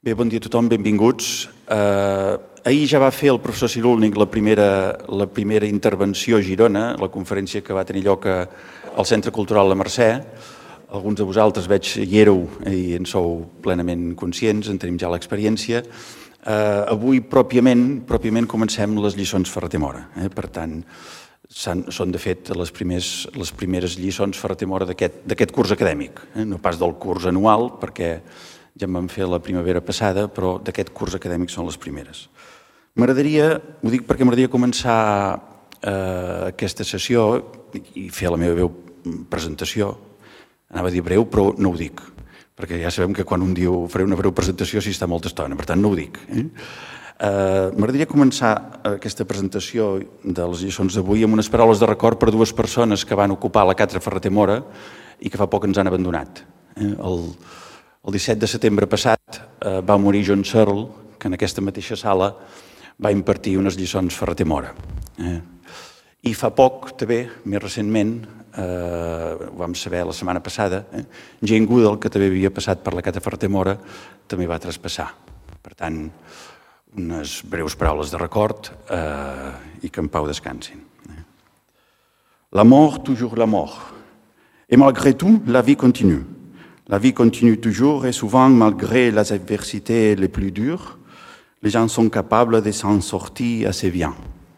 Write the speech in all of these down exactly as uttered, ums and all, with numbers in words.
Bé, bon dia a tothom, benvinguts. Uh, ahir ja va fer el professor Cirulnik la primera, la primera intervenció a Girona, la conferència que va tenir lloc al Centre Cultural La Mercè. Alguns de vosaltres veig hi éreu i en sou plenament conscients, en tenim ja l'experiència. Uh, avui, pròpiament, pròpiament comencem les lliçons Ferrater Mora. Eh? Per tant, són de fet les, primers, les primeres lliçons Ferrater Mora d'aquest curs acadèmic. Eh? No pas del curs anual, perquè ja en vam fer la primavera passada, però d'aquest curs acadèmic són les primeres. M'agradaria, ho dic perquè m'agradaria començar eh, aquesta sessió i fer la meva presentació. Anava a dir breu, però no ho dic, perquè ja sabem que quan un diu faré una breu presentació s'hi està molta estona, per tant no ho dic. Eh? Eh, M'agradaria començar aquesta presentació de les lliçons d'avui amb unes paraules de record per dues persones que van ocupar la càtedra Ferrater Mora i que fa poc ens han abandonat. Eh? El El disset de setembre passat eh, va morir John Searle, que en aquesta mateixa sala va impartir unes lliçons Ferrater Mora. Eh? I fa poc, també, més recentment, eh, ho vam saber la setmana passada, eh, Jane Goodall, que també havia passat per la càtedra Ferrater Mora, també va traspassar. Per tant, unes breus paraules de record eh, i que en pau descansin. Eh? La mort, toujours la mort. Et malgré tout, la vie continue. La vie continue toujours et souvent, malgré les adversités les plus dures, les gens sont capables de s'en sortir assez bien.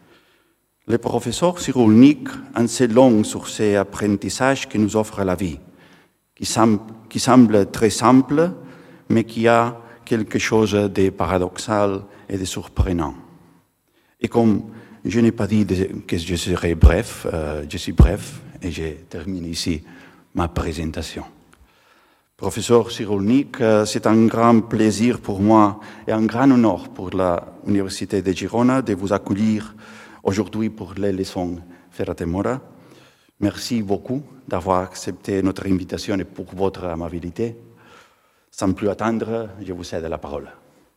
Le professeur Cirulnik en sait long sur ces apprentissages que nous offre la vie, qui semble, qui semble très simple, mais qui a quelque chose de paradoxal et de surprenant. Et comme je n'ai pas dit que je serais bref, euh, je suis bref et je termine ici ma présentation. Professeur Cirulnik, c'est un grand plaisir pour moi et un grand honneur pour l'Université de Girona de vous accueillir aujourd'hui pour les leçons Ferrater Mora. Merci beaucoup d'avoir accepté notre invitation et pour votre amabilité. Sans plus attendre, je vous cède la parole.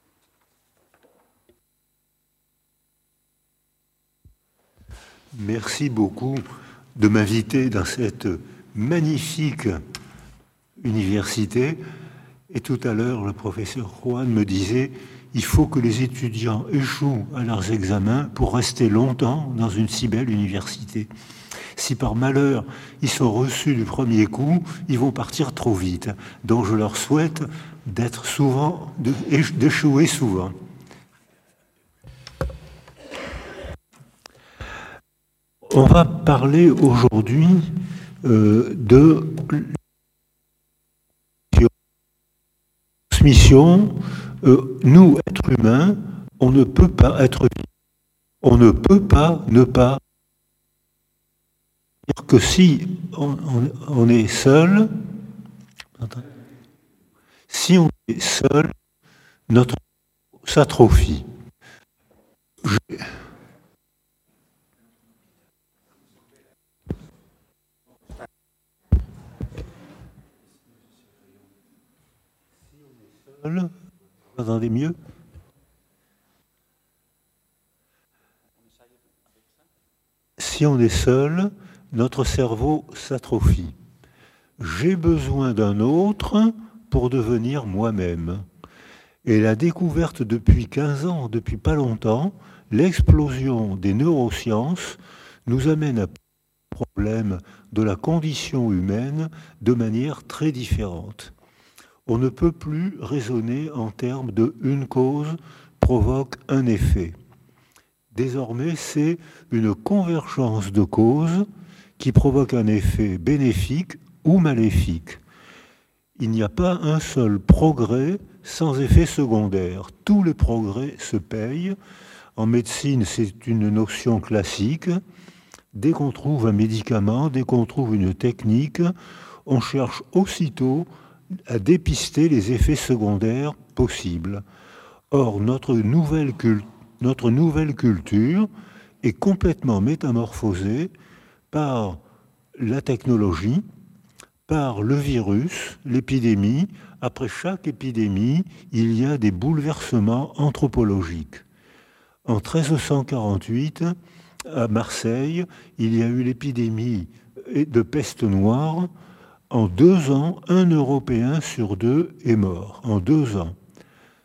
Merci beaucoup de m'inviter dans cette magnifique université. Et tout à l'heure, le professeur Juan me disait il faut que les étudiants échouent à leurs examens pour rester longtemps dans une si belle université. Si par malheur ils sont reçus du premier coup, ils vont partir trop vite. Donc je leur souhaite d'être souvent, d'échouer souvent. On va parler aujourd'hui euh, de transmission. Euh, nous, êtres humains, on ne peut pas être vivant. On ne peut pas ne pas dire que si on, on, on est seul, si on est seul, notre s'atrophie. Je... Vous entendez mieux? Si on est seul, notre cerveau s'atrophie. J'ai besoin d'un autre pour devenir moi-même. Et la découverte depuis quinze ans, depuis pas longtemps, l'explosion des neurosciences nous amène à un problème de la condition humaine de manière très différente. On ne peut plus raisonner en termes de une cause provoque un effet. Désormais, c'est une convergence de causes qui provoque un effet bénéfique ou maléfique. Il n'y a pas un seul progrès sans effet secondaire. Tous les progrès se payent. En médecine, c'est une notion classique. Dès qu'on trouve un médicament, dès qu'on trouve une technique, on cherche aussitôt à dépister les effets secondaires possibles. Or, notre nouvelle, cult- notre nouvelle culture est complètement métamorphosée par la technologie, par le virus, l'épidémie. Après chaque épidémie, il y a des bouleversements anthropologiques. En treize cent quarante-huit, à Marseille, il y a eu l'épidémie de peste noire. En deux ans, un Européen sur deux est mort. En deux ans.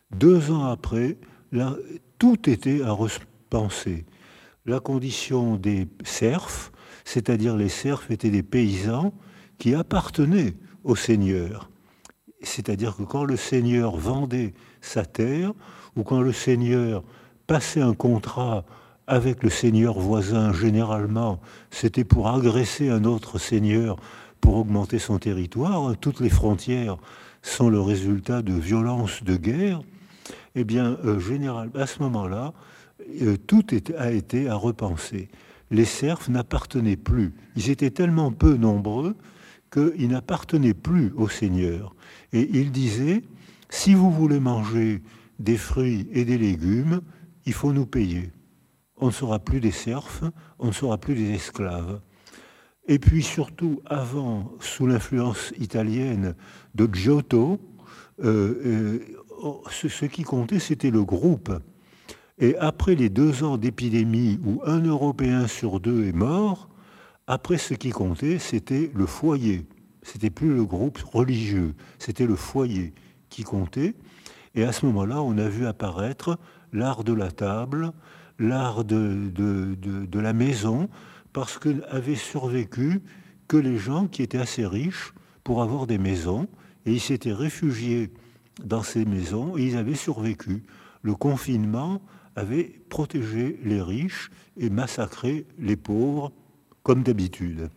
Deux ans après, là, tout était à repenser. La condition des serfs, c'est-à-dire les serfs étaient des paysans qui appartenaient au seigneur. C'est-à-dire que quand le seigneur vendait sa terre, ou quand le seigneur passait un contrat avec le seigneur voisin, généralement, c'était pour agresser un autre seigneur pour augmenter son territoire. Toutes les frontières sont le résultat de violences de guerre. Eh bien, euh, général, à ce moment-là, euh, tout est, a été à repenser. Les serfs n'appartenaient plus. Ils étaient tellement peu nombreux qu'ils n'appartenaient plus au seigneur. Et il disait, si vous voulez manger des fruits et des légumes, il faut nous payer. On ne sera plus des serfs, on ne sera plus des esclaves. Et puis surtout, avant, sous l'influence italienne de Giotto, euh, euh, ce, ce qui comptait, c'était le groupe. Et après les deux ans d'épidémie où un Européen sur deux est mort, après ce qui comptait, c'était le foyer. C'était plus le groupe religieux, c'était le foyer qui comptait. Et à ce moment-là, on a vu apparaître l'art de la table, l'art de, de, de, de la maison, parce qu'avaient survécu que les gens qui étaient assez riches pour avoir des maisons, et ils s'étaient réfugiés dans ces maisons et ils avaient survécu. Le confinement avait protégé les riches et massacré les pauvres, comme d'habitude.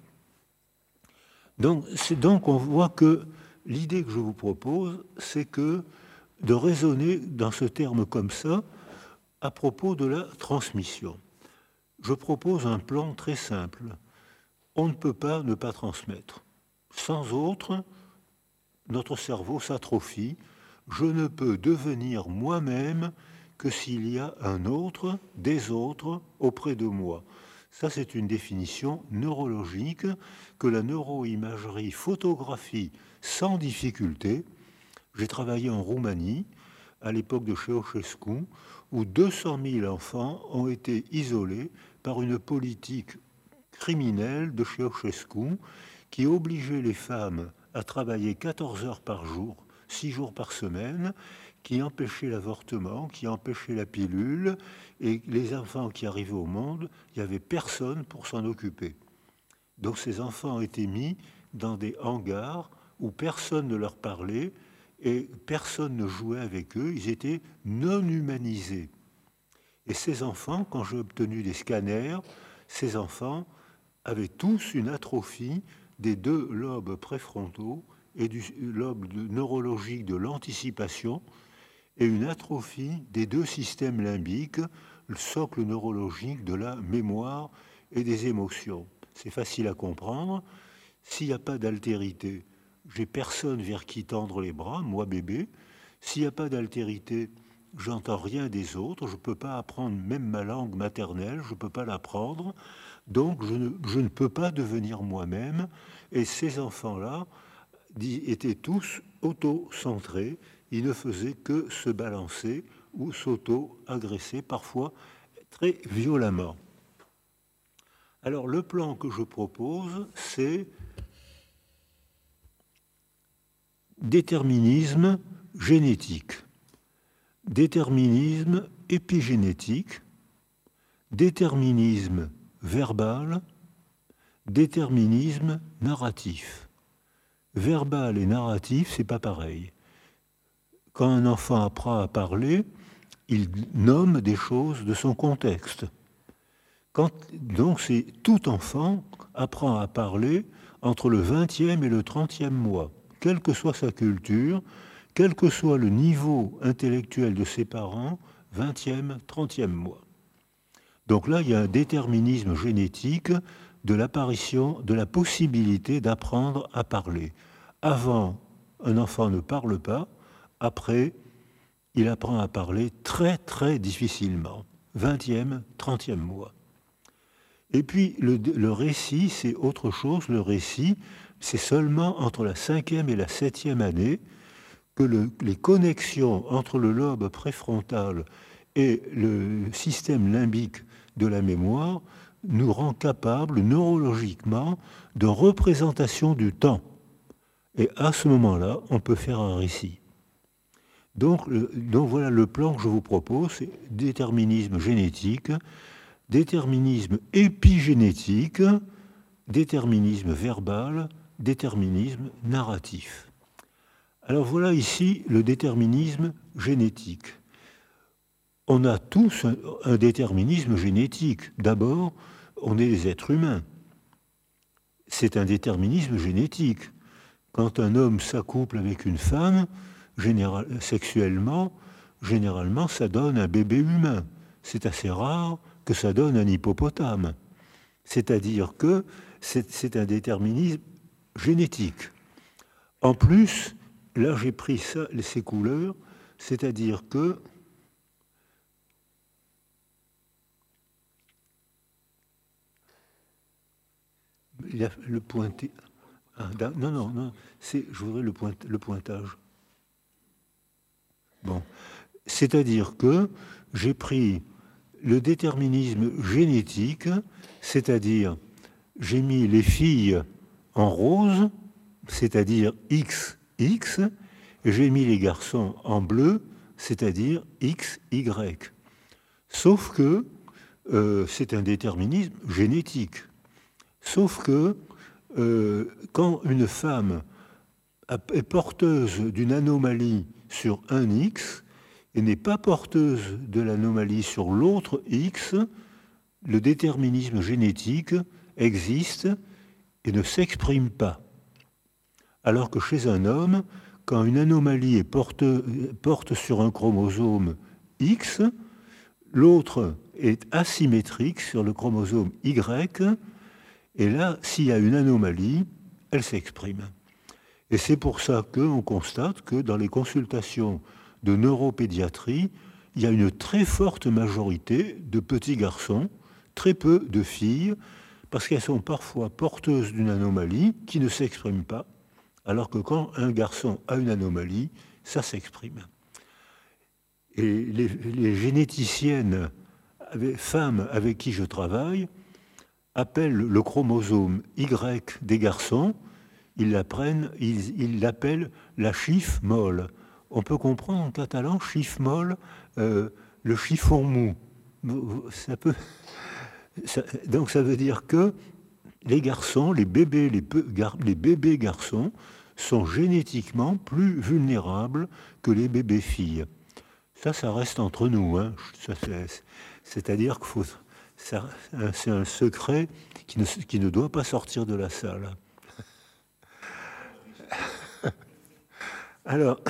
Donc, c'est donc on voit que l'idée que je vous propose, c'est que de raisonner dans ce terme comme ça à propos de la transmission. Je propose un plan très simple. On ne peut pas ne pas transmettre. Sans autre, notre cerveau s'atrophie. Je ne peux devenir moi-même que s'il y a un autre, des autres auprès de moi. Ça, c'est une définition neurologique que la neuroimagerie photographie sans difficulté. J'ai travaillé en Roumanie, à l'époque de Ceausescu, où deux cent mille enfants ont été isolés par une politique criminelle de Ceausescu qui obligeait les femmes à travailler quatorze heures par jour, six jours par semaine, qui empêchait l'avortement, qui empêchait la pilule, et les enfants qui arrivaient au monde, il n'y avait personne pour s'en occuper. Donc ces enfants étaient mis dans des hangars où personne ne leur parlait et personne ne jouait avec eux, ils étaient non humanisés. Et ces enfants, quand j'ai obtenu des scanners, ces enfants avaient tous une atrophie des deux lobes préfrontaux et du lobe neurologique de l'anticipation et une atrophie des deux systèmes limbiques, le socle neurologique de la mémoire et des émotions. C'est facile à comprendre. S'il n'y a pas d'altérité, j'ai personne vers qui tendre les bras, moi bébé. S'il n'y a pas d'altérité, j'entends rien des autres, je ne peux pas apprendre même ma langue maternelle, je ne peux pas l'apprendre, donc je ne, je ne peux pas devenir moi-même. Et ces enfants-là étaient tous auto-centrés, ils ne faisaient que se balancer ou s'auto-agresser, parfois très violemment. Alors le plan que je propose, c'est déterminisme génétique, déterminisme épigénétique, déterminisme verbal, déterminisme narratif. Verbal et narratif, c'est pas pareil. Quand un enfant apprend à parler, il nomme des choses de son contexte. Quand, donc, c'est tout enfant apprend à parler entre le vingtième et le trentième mois, quelle que soit sa culture, quel que soit le niveau intellectuel de ses parents, vingtième, trentième mois. Donc là, il y a un déterminisme génétique de l'apparition, de la possibilité d'apprendre à parler. Avant, un enfant ne parle pas, après, il apprend à parler très très difficilement, vingtième, trentième mois. Et puis le, le récit, c'est autre chose. Le récit, c'est seulement entre la cinquième et la septième année que le, les connexions entre le lobe préfrontal et le système limbique de la mémoire nous rend capables neurologiquement de représentation du temps. Et à ce moment-là, on peut faire un récit. Donc, euh, donc voilà le plan que je vous propose, c'est déterminisme génétique, déterminisme épigénétique, déterminisme verbal, déterminisme narratif. Alors voilà ici le déterminisme génétique. On a tous un, un déterminisme génétique. D'abord, on est des êtres humains. C'est un déterminisme génétique. Quand un homme s'accouple avec une femme, général, sexuellement, généralement, ça donne un bébé humain. C'est assez rare que ça donne un hippopotame. C'est-à-dire que c'est, c'est un déterminisme génétique. En plus, là j'ai pris ça, ces couleurs, c'est-à-dire que le pointé. Ah, non, non, non, c'est, je voudrais le, point, le pointage. Bon, c'est-à-dire que j'ai pris le déterminisme génétique, c'est-à-dire j'ai mis les filles en rose, c'est-à-dire X, X, et j'ai mis les garçons en bleu, c'est-à-dire X, Y. Sauf que euh, c'est un déterminisme génétique. Sauf que euh, quand une femme est porteuse d'une anomalie sur un X et n'est pas porteuse de l'anomalie sur l'autre X, le déterminisme génétique existe et ne s'exprime pas. Alors que chez un homme, quand une anomalie est porte, porte sur un chromosome X, l'autre est asymétrique sur le chromosome Y, et là, s'il y a une anomalie, elle s'exprime. Et c'est pour ça qu'on constate que dans les consultations de neuropédiatrie, il y a une très forte majorité de petits garçons, très peu de filles, parce qu'elles sont parfois porteuses d'une anomalie qui ne s'exprime pas, alors que quand un garçon a une anomalie, ça s'exprime. Et les, les généticiennes, femmes avec qui je travaille, appellent le chromosome Y des garçons, ils l'appellent, ils, ils l'appellent la chiffre molle. On peut comprendre en catalan, chiffre molle, euh, le chiffon mou. Ça peut, ça, donc ça veut dire que les garçons, les bébés, les, peu, gar, les bébés garçons sont génétiquement plus vulnérables que les bébés filles. Ça, ça reste entre nous. Hein. Ça, c'est, c'est-à-dire qu'il faut, ça, c'est un secret qui ne, qui ne doit pas sortir de la salle. Alors,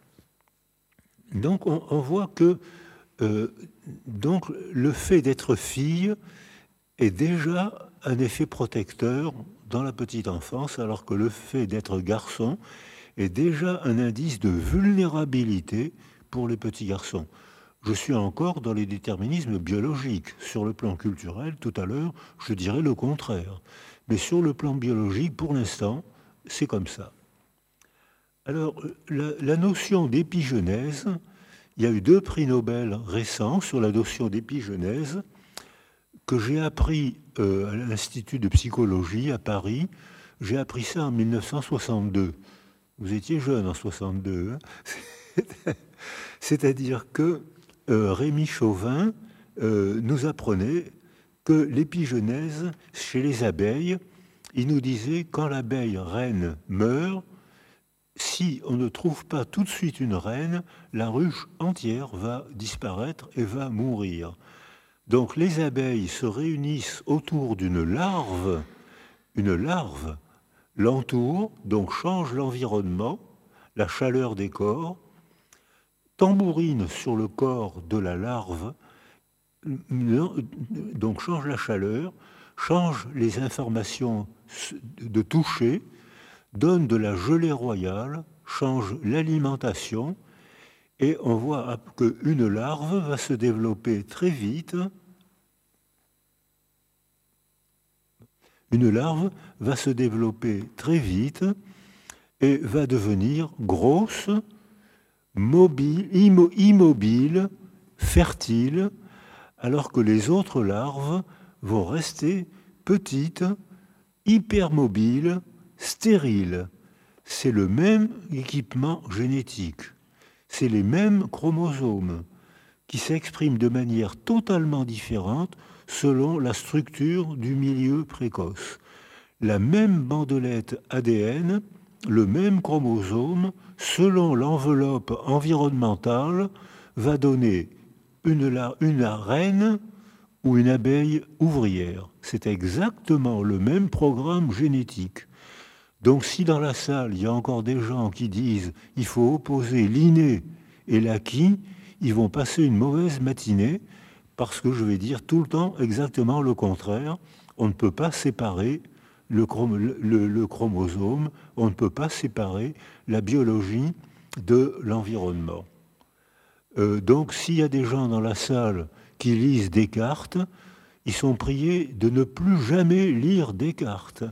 donc on, on voit que euh, donc le fait d'être fille est déjà un effet protecteur dans la petite enfance, alors que le fait d'être garçon est déjà un indice de vulnérabilité pour les petits garçons. Je suis encore dans les déterminismes biologiques. Sur le plan culturel, tout à l'heure, je dirais le contraire. Mais sur le plan biologique, pour l'instant, c'est comme ça. Alors, la, la notion d'épigenèse, il y a eu deux prix Nobel récents sur la notion d'épigenèse que j'ai appris euh, à l'Institut de psychologie à Paris. J'ai appris ça en mille neuf cent soixante-deux. Vous étiez jeune en soixante-deux. Hein. C'est-à-dire que euh, Rémi Chauvin euh, nous apprenait que l'épigenèse, chez les abeilles, il nous disait quand l'abeille reine meurt, si on ne trouve pas tout de suite une reine, la ruche entière va disparaître et va mourir. Donc les abeilles se réunissent autour d'une larve, une larve l'entoure, donc change l'environnement, la chaleur des corps, tambourine sur le corps de la larve, donc change la chaleur, change les informations de toucher, donne de la gelée royale, change l'alimentation, et on voit qu'une larve va se développer très vite. Une larve va se développer très vite et va devenir grosse, mobile, immobile, fertile, alors que les autres larves vont rester petites, hypermobiles, stériles. C'est le même équipement génétique. C'est les mêmes chromosomes qui s'expriment de manière totalement différente selon la structure du milieu précoce. La même bandelette A D N, le même chromosome, selon l'enveloppe environnementale, va donner une, une reine ou une abeille ouvrière. C'est exactement le même programme génétique. Donc si dans la salle, il y a encore des gens qui disent qu'il faut opposer l'inné et l'acquis, ils vont passer une mauvaise matinée parce que je vais dire tout le temps exactement le contraire. On ne peut pas séparer le, chrom le, le chromosome, on ne peut pas séparer la biologie de l'environnement. Euh, donc s'il y a des gens dans la salle qui lisent Descartes, ils sont priés de ne plus jamais lire Descartes.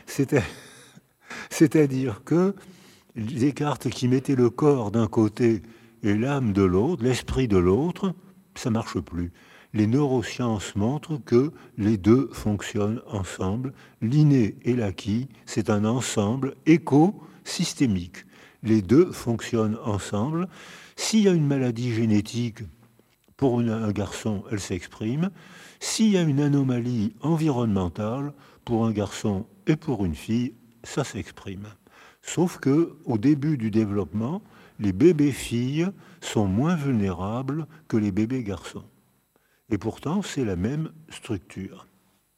C'est-à-dire que Descartes qui mettait le corps d'un côté et l'âme de l'autre, l'esprit de l'autre, ça ne marche plus. Les neurosciences montrent que les deux fonctionnent ensemble. L'inné et l'acquis, c'est un ensemble écosystémique. Les deux fonctionnent ensemble. S'il y a une maladie génétique, pour une, un garçon, elle s'exprime. S'il y a une anomalie environnementale, pour un garçon et pour une fille, ça s'exprime. Sauf qu'au début du développement, les bébés filles sont moins vulnérables que les bébés garçons. Et pourtant, c'est la même structure.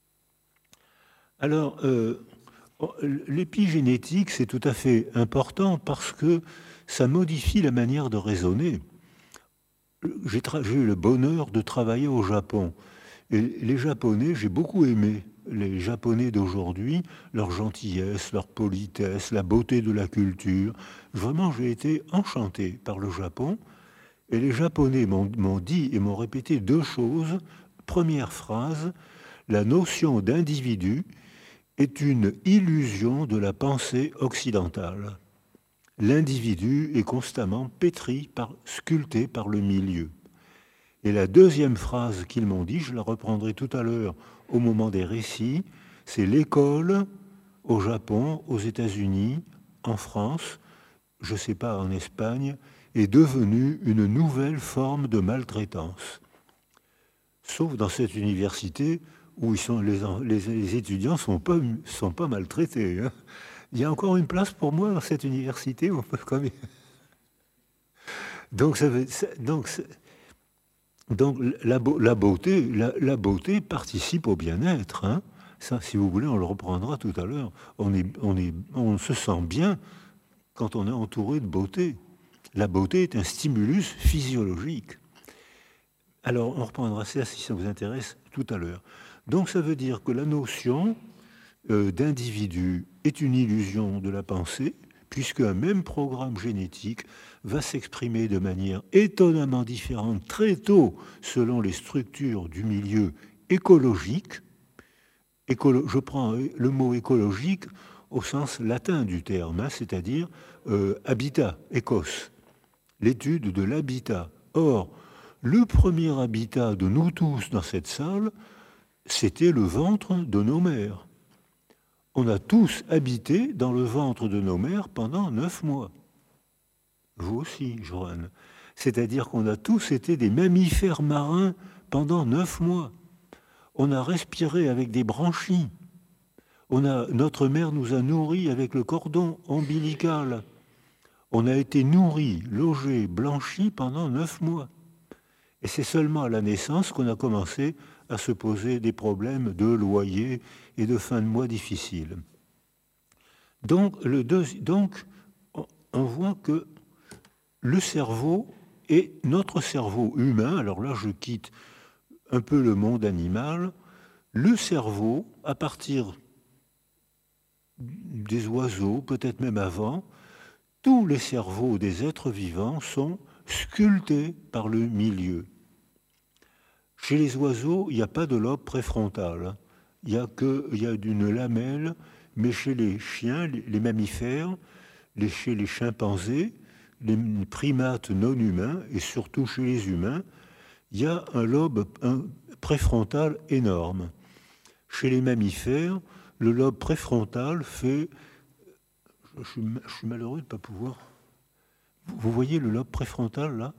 Alors, euh, l'épigénétique, c'est tout à fait important parce que ça modifie la manière de raisonner. J'ai eu le bonheur de travailler au Japon. Et les Japonais, j'ai beaucoup aimé les Japonais d'aujourd'hui, leur gentillesse, leur politesse, la beauté de la culture. Vraiment, j'ai été enchanté par le Japon. Et les Japonais m'ont dit et m'ont répété deux choses. Première phrase, la notion d'individu est une illusion de la pensée occidentale. L'individu est constamment pétri, par, sculpté par le milieu. Et la deuxième phrase qu'ils m'ont dit, je la reprendrai tout à l'heure au moment des récits, c'est l'école au Japon, aux États-Unis, en France, je ne sais pas, en Espagne, est devenue une nouvelle forme de maltraitance. Sauf dans cette université où ils sont, les, les, les étudiants ne sont pas, sont pas maltraités. Hein. Il y a encore une place pour moi dans cette université. On peut quand même... Donc, ça veut, ça, donc, donc la, la, beauté, la, la beauté participe au bien-être. Hein. Ça, si vous voulez, on le reprendra tout à l'heure. On, est, on, est, on se sent bien quand on est entouré de beauté. La beauté est un stimulus physiologique. Alors, on reprendra ça si ça vous intéresse tout à l'heure. Donc, ça veut dire que la notion euh, d'individu est une illusion de la pensée, puisque un même programme génétique va s'exprimer de manière étonnamment différente très tôt selon les structures du milieu écologique. Écolo- je prends le mot écologique au sens latin du terme, hein, c'est-à-dire euh, habitat, écos, l'étude de l'habitat. Or, le premier habitat de nous tous dans cette salle, c'était le ventre de nos mères. On a tous habité dans le ventre de nos mères pendant neuf mois. Vous aussi, Joanne. C'est-à-dire qu'on a tous été des mammifères marins pendant neuf mois. On a respiré avec des branchies. On a, notre mère nous a nourris avec le cordon ombilical. On a été nourris, logés, blanchis pendant neuf mois. Et c'est seulement à la naissance qu'on a commencé à se poser des problèmes de loyer et de fin de mois difficiles. Donc, le deuxi- donc on voit que le cerveau et notre cerveau humain, alors là je quitte un peu le monde animal, le cerveau, à partir des oiseaux, peut-être même avant, tous les cerveaux des êtres vivants sont sculptés par le milieu. Chez les oiseaux, il n'y a pas de lobe préfrontal. Il y a que, il y a une lamelle, mais chez les chiens, les mammifères, les, chez les chimpanzés, les primates non humains, et surtout chez les humains, il y a un lobe un, préfrontal énorme. Chez les mammifères, le lobe préfrontal fait... Je suis, je suis malheureux de ne pas pouvoir... Vous voyez le lobe préfrontal, là?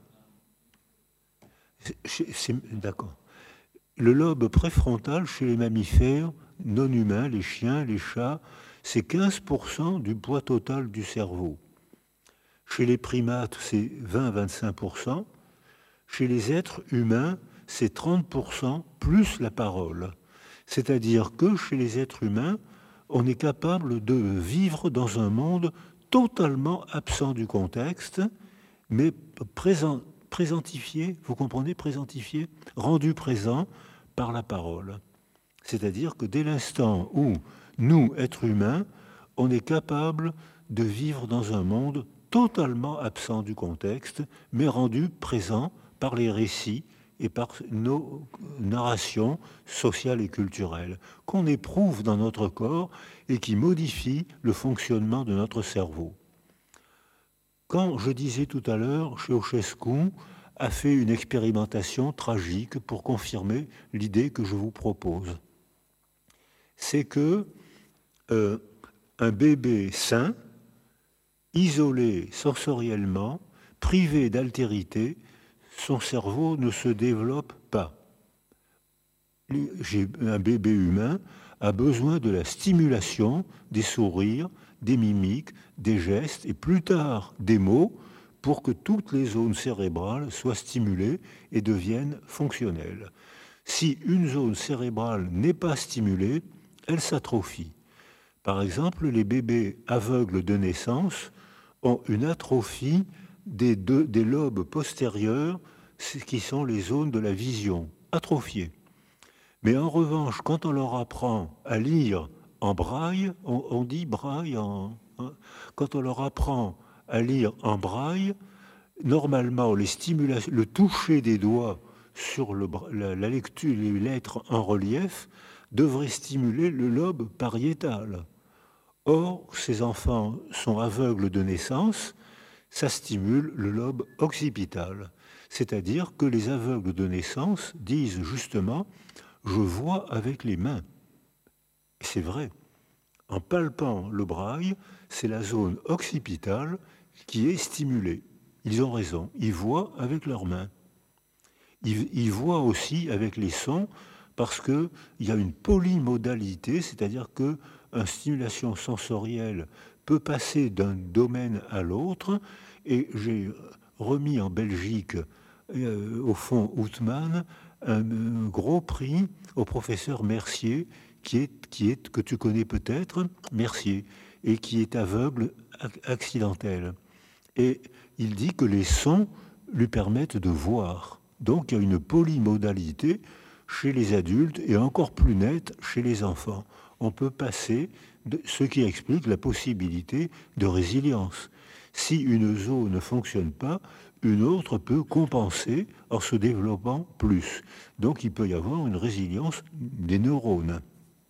C'est, c'est, d'accord. Le lobe préfrontal, chez les mammifères non humains, les chiens, les chats, c'est quinze pour cent du poids total du cerveau. Chez les primates, c'est vingt à vingt-cinq pour cent. Chez les êtres humains, c'est trente pour cent plus la parole. C'est-à-dire que chez les êtres humains, on est capable de vivre dans un monde totalement absent du contexte, mais présent, présentifié, vous comprenez, présentifié, rendu présent par la parole. C'est-à-dire que dès l'instant où nous, êtres humains, on est capable de vivre dans un monde totalement absent du contexte, mais rendu présent par les récits et par nos narrations sociales et culturelles, qu'on éprouve dans notre corps et qui modifient le fonctionnement de notre cerveau. Quand je disais tout à l'heure, Ceausescu a fait une expérimentation tragique pour confirmer l'idée que je vous propose. C'est que euh, un bébé sain, isolé sensoriellement, privé d'altérité, son cerveau ne se développe pas. Un bébé humain a besoin de la stimulation des sourires, des mimiques, des gestes et plus tard des mots pour que toutes les zones cérébrales soient stimulées et deviennent fonctionnelles. Si une zone cérébrale n'est pas stimulée, elle s'atrophie. Par exemple, les bébés aveugles de naissance ont une atrophie des, deux, des lobes postérieurs, qui sont les zones de la vision, atrophiées. Mais en revanche, quand on leur apprend à lire en braille, on, on dit braille en... Hein, quand on leur apprend à lire en braille, normalement, les stimulations, le toucher des doigts sur le, la, la lecture, les lettres en relief, devrait stimuler le lobe pariétal. Or, ces enfants sont aveugles de naissance, ça stimule le lobe occipital. C'est-à-dire que les aveugles de naissance disent justement « je vois avec les mains ». C'est vrai. En palpant le braille, c'est la zone occipitale qui est stimulée. Ils ont raison, ils voient avec leurs mains. Ils, ils voient aussi avec les sons parce qu'il y a une polymodalité, c'est-à-dire qu'une stimulation sensorielle peut passer d'un domaine à l'autre. Et j'ai remis en Belgique, euh, au fond Houtman, un, un gros prix au professeur Mercier, qui est, qui est, que tu connais peut-être, Mercier, et qui est aveugle accidentel. Et il dit que les sons lui permettent de voir. Donc il y a une polymodalité chez les adultes et encore plus nette chez les enfants. On peut passer, de, ce qui explique la possibilité de résilience. Si une zone ne fonctionne pas, une autre peut compenser en se développant plus. Donc il peut y avoir une résilience des neurones.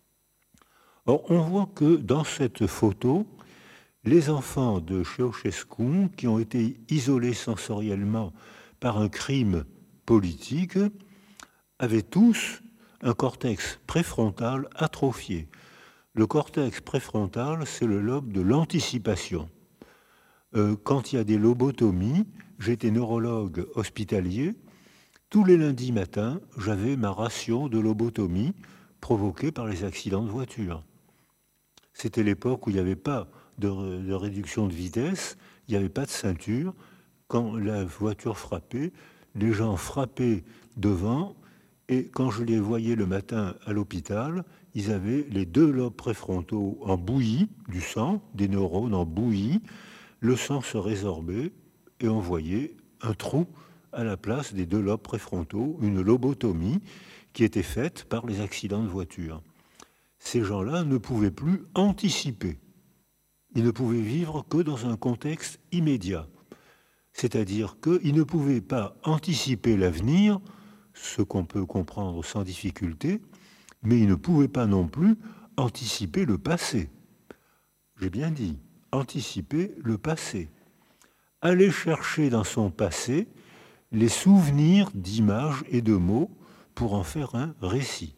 Or, on voit que dans cette photo, les enfants de Ceausescu, qui ont été isolés sensoriellement par un crime politique, avaient tous un cortex préfrontal atrophié. Le cortex préfrontal, c'est le lobe de l'anticipation. Euh, quand il y a des lobotomies, j'étais neurologue hospitalier, tous les lundis matins, j'avais ma ration de lobotomie provoquée par les accidents de voiture. C'était l'époque où il n'y avait pas de, de réduction de vitesse, il n'y avait pas de ceinture. Quand la voiture frappait, les gens frappaient devant, et quand je les voyais le matin à l'hôpital, ils avaient les deux lobes préfrontaux en bouillie, du sang, des neurones en bouillie, le sang se résorbait, et on voyait un trou à la place des deux lobes préfrontaux, une lobotomie qui était faite par les accidents de voiture. Ces gens-là ne pouvaient plus anticiper. Ils ne pouvaient vivre que dans un contexte immédiat. C'est-à-dire qu'ils ne pouvaient pas anticiper l'avenir, ce qu'on peut comprendre sans difficulté, mais ils ne pouvaient pas non plus anticiper le passé. J'ai bien dit, anticiper le passé. Aller chercher dans son passé les souvenirs d'images et de mots pour en faire un récit.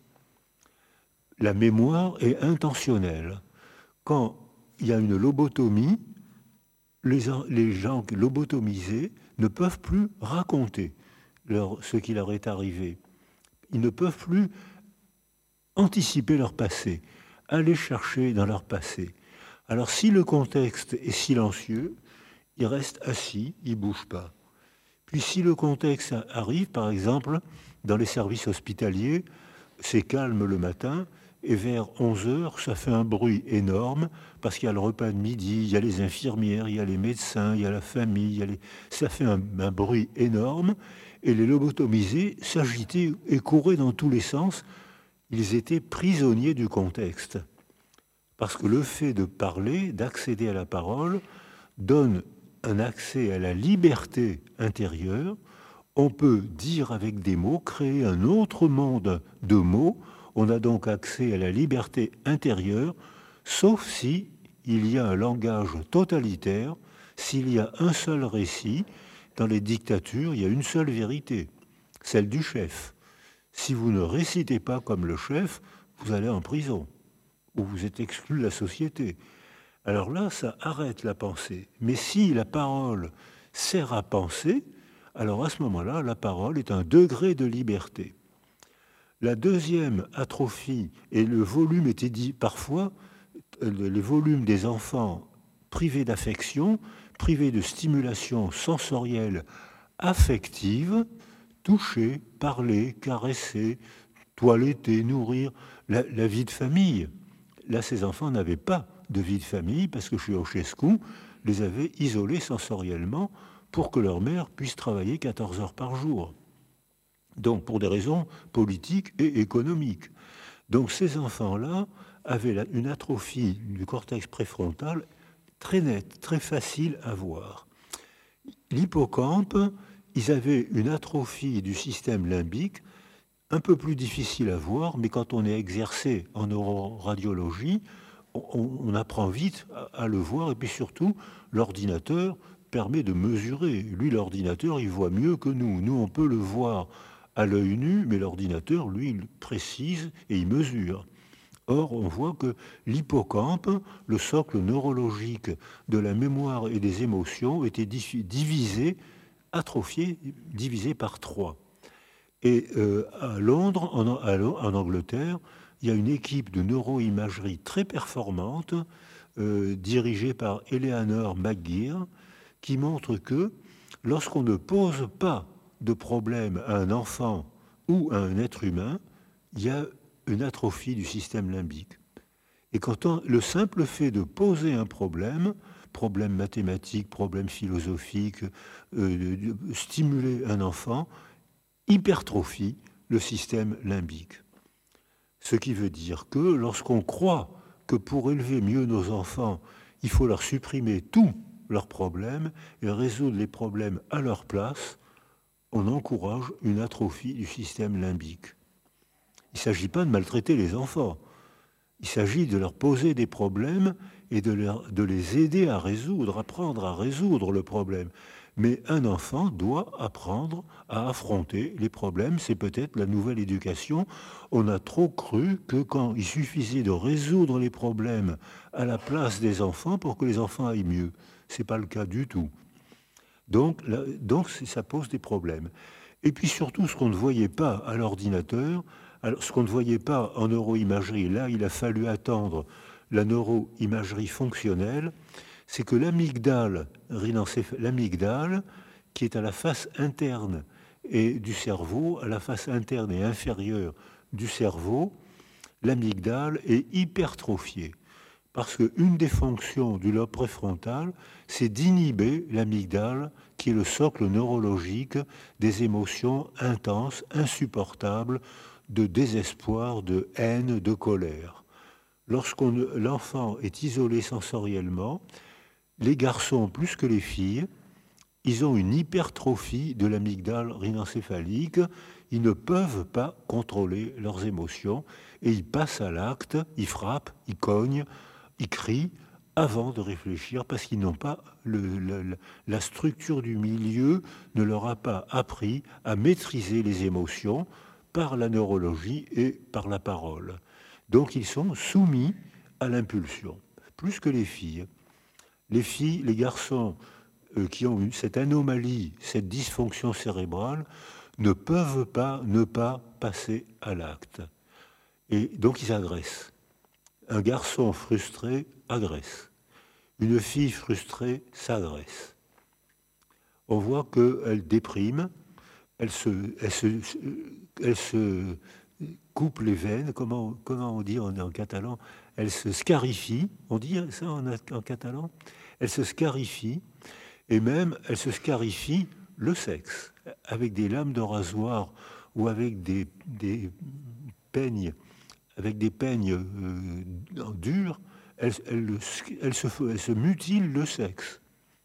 La mémoire est intentionnelle. Quand il y a une lobotomie, les, les gens lobotomisés ne peuvent plus raconter leur, ce qui leur est arrivé. Ils ne peuvent plus anticiper leur passé, aller chercher dans leur passé. Alors si le contexte est silencieux, ils restent assis, ils ne bougent pas. Puis si le contexte arrive, par exemple, dans les services hospitaliers, c'est calme le matin, et vers onze heures, ça fait un bruit énorme, parce qu'il y a le repas de midi, il y a les infirmières, il y a les médecins, il y a la famille, il y a les... ça fait un, un bruit énorme, et les lobotomisés s'agitaient et couraient dans tous les sens. Ils étaient prisonniers du contexte. Parce que le fait de parler, d'accéder à la parole, donne un accès à la liberté intérieure. On peut dire avec des mots, créer un autre monde de mots. On a donc accès à la liberté intérieure, sauf si il y a un langage totalitaire, s'il y a un seul récit. Dans les dictatures, il y a une seule vérité, celle du chef. Si vous ne récitez pas comme le chef, vous allez en prison, ou vous êtes exclu de la société. Alors là, ça arrête la pensée. Mais si la parole sert à penser, alors à ce moment-là, la parole est un degré de liberté. La deuxième atrophie, et le volume était dit parfois, le volume des enfants privés d'affection, privés de stimulation sensorielle affective, toucher, parler, caresser, toiletter, nourrir, la, la vie de famille. Là, ces enfants n'avaient pas de vie de famille parce que Ceausescu les avait isolés sensoriellement pour que leur mère puisse travailler quatorze heures par jour. Donc, pour des raisons politiques et économiques. Donc, ces enfants-là avaient une atrophie du cortex préfrontal très nette, très facile à voir. L'hippocampe, ils avaient une atrophie du système limbique un peu plus difficile à voir, mais quand on est exercé en neuroradiologie, on, on apprend vite à, à le voir, et puis surtout, l'ordinateur permet de mesurer. Lui, l'ordinateur, il voit mieux que nous. Nous, on peut le voir à l'œil nu, mais l'ordinateur, lui, il précise et il mesure. Or, on voit que l'hippocampe, le socle neurologique de la mémoire et des émotions, était divisé, atrophié, divisé par trois. Et euh, à Londres, en, en Angleterre, il y a une équipe de neuroimagerie très performante, euh, dirigée par Eleanor McGeer, qui montre que lorsqu'on ne pose pas de problème à un enfant ou à un être humain, il y a une atrophie du système limbique. Et quand on, le simple fait de poser un problème, problème mathématique, problème philosophique, euh, de, de stimuler un enfant, hypertrophie le système limbique. Ce qui veut dire que lorsqu'on croit que pour élever mieux nos enfants, il faut leur supprimer tous leurs problèmes et résoudre les problèmes à leur place, on encourage une atrophie du système limbique. Il ne s'agit pas de maltraiter les enfants. Il s'agit de leur poser des problèmes et de, leur, de les aider à résoudre, apprendre à résoudre le problème. Mais un enfant doit apprendre à affronter les problèmes. C'est peut-être la nouvelle éducation. On a trop cru que quand il suffisait de résoudre les problèmes à la place des enfants pour que les enfants aillent mieux. Ce n'est pas le cas du tout. Donc, là, donc ça pose des problèmes. Et puis surtout, ce qu'on ne voyait pas à l'ordinateur, alors, ce qu'on ne voyait pas en neuroimagerie, là, il a fallu attendre la neuroimagerie fonctionnelle, c'est que l'amygdale, l'amygdale, qui est à la face interne et du cerveau, à la face interne et inférieure du cerveau, l'amygdale est hypertrophiée. Parce qu'une des fonctions du lobe préfrontal, c'est d'inhiber l'amygdale, qui est le socle neurologique des émotions intenses, insupportables, de désespoir, de haine, de colère. Lorsqu'on l'enfant est isolé sensoriellement, les garçons plus que les filles, ils ont une hypertrophie de l'amygdale rhinencéphalique, ils ne peuvent pas contrôler leurs émotions et ils passent à l'acte, ils frappent, ils cognent, ils crient avant de réfléchir parce qu'ils n'ont pas le, le, la structure du milieu ne leur a pas appris à maîtriser les émotions par la neurologie et par la parole. Donc ils sont soumis à l'impulsion, plus que les filles. Les filles, les garçons euh, qui ont cette anomalie, cette dysfonction cérébrale, ne peuvent pas ne pas passer à l'acte. Et donc ils agressent. Un garçon frustré agresse. Une fille frustrée s'agresse. On voit qu'elle déprime, elle se, elle, se, elle se coupe les veines, comment, comment on dit en, en catalan, elle se scarifie, on dit ça en, en catalan, elle se scarifie, et même elle se scarifie le sexe, avec des lames de rasoir ou avec des, des peignes, avec des peignes euh, durs, elle, elle, elle, se, elle se mutile le sexe.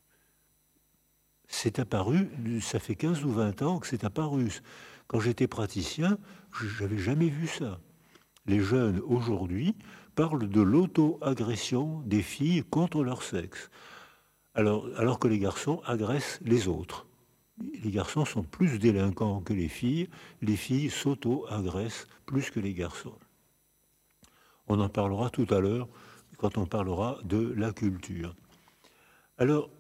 C'est apparu, ça fait quinze ou vingt ans que c'est apparu. Quand j'étais praticien, je n'avais jamais vu ça. Les jeunes, aujourd'hui, parlent de l'auto-agression des filles contre leur sexe, alors, alors que les garçons agressent les autres. Les garçons sont plus délinquants que les filles, les filles s'auto-agressent plus que les garçons. On en parlera tout à l'heure quand on parlera de la culture. Alors,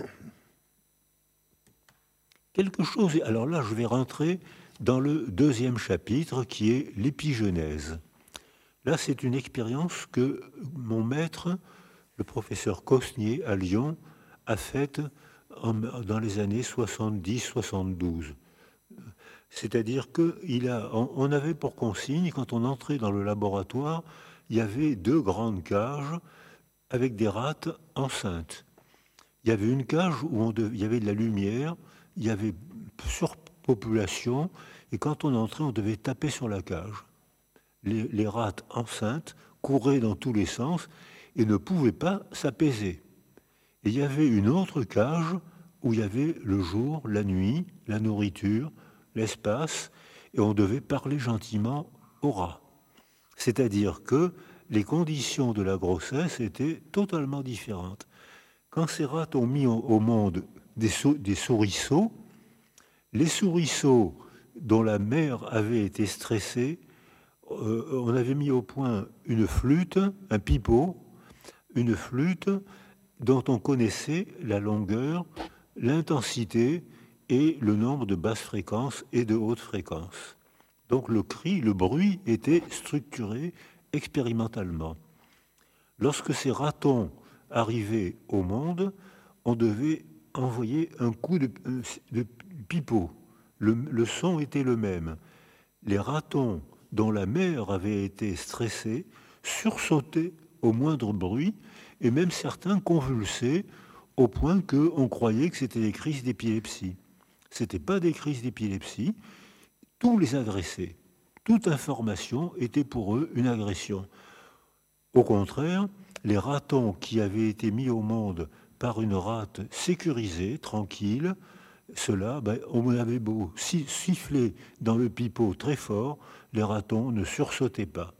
quelque chose, alors là je vais rentrer dans le deuxième chapitre qui est l'épigenèse. Là c'est une expérience que mon maître, le professeur Cosnier à Lyon, a faite en, dans les années soixante-dix soixante-douze. C'est-à-dire qu'on on avait pour consigne, quand on entrait dans le laboratoire, il y avait deux grandes cages avec des rates enceintes. Il y avait une cage où on devait, il y avait de la lumière, il y avait surpopulation, et quand on entrait, on devait taper sur la cage. Les, les rates enceintes couraient dans tous les sens et ne pouvaient pas s'apaiser. Et il y avait une autre cage où il y avait le jour, la nuit, la nourriture, l'espace, et on devait parler gentiment aux rats. C'est-à-dire que les conditions de la grossesse étaient totalement différentes. Quand ces rats ont mis au monde des, sou- des souriceaux, les souriceaux dont la mère avait été stressée, euh, on avait mis au point une flûte, un pipeau, une flûte dont on connaissait la longueur, l'intensité et le nombre de basses fréquences et de hautes fréquences. Donc le cri, le bruit était structuré expérimentalement. Lorsque ces ratons arrivaient au monde, on devait envoyer un coup de, de pipeau. Le, le son était le même. Les ratons dont la mère avait été stressée sursautaient au moindre bruit et même certains convulsaient au point qu'on croyait que c'était des crises d'épilepsie. Ce n'étaient pas des crises d'épilepsie, tout les agressait. Toute information était pour eux une agression. Au contraire, les ratons qui avaient été mis au monde par une rate sécurisée, tranquille, ceux-là, ben, on avait beau siffler dans le pipeau très fort, les ratons ne sursautaient pas.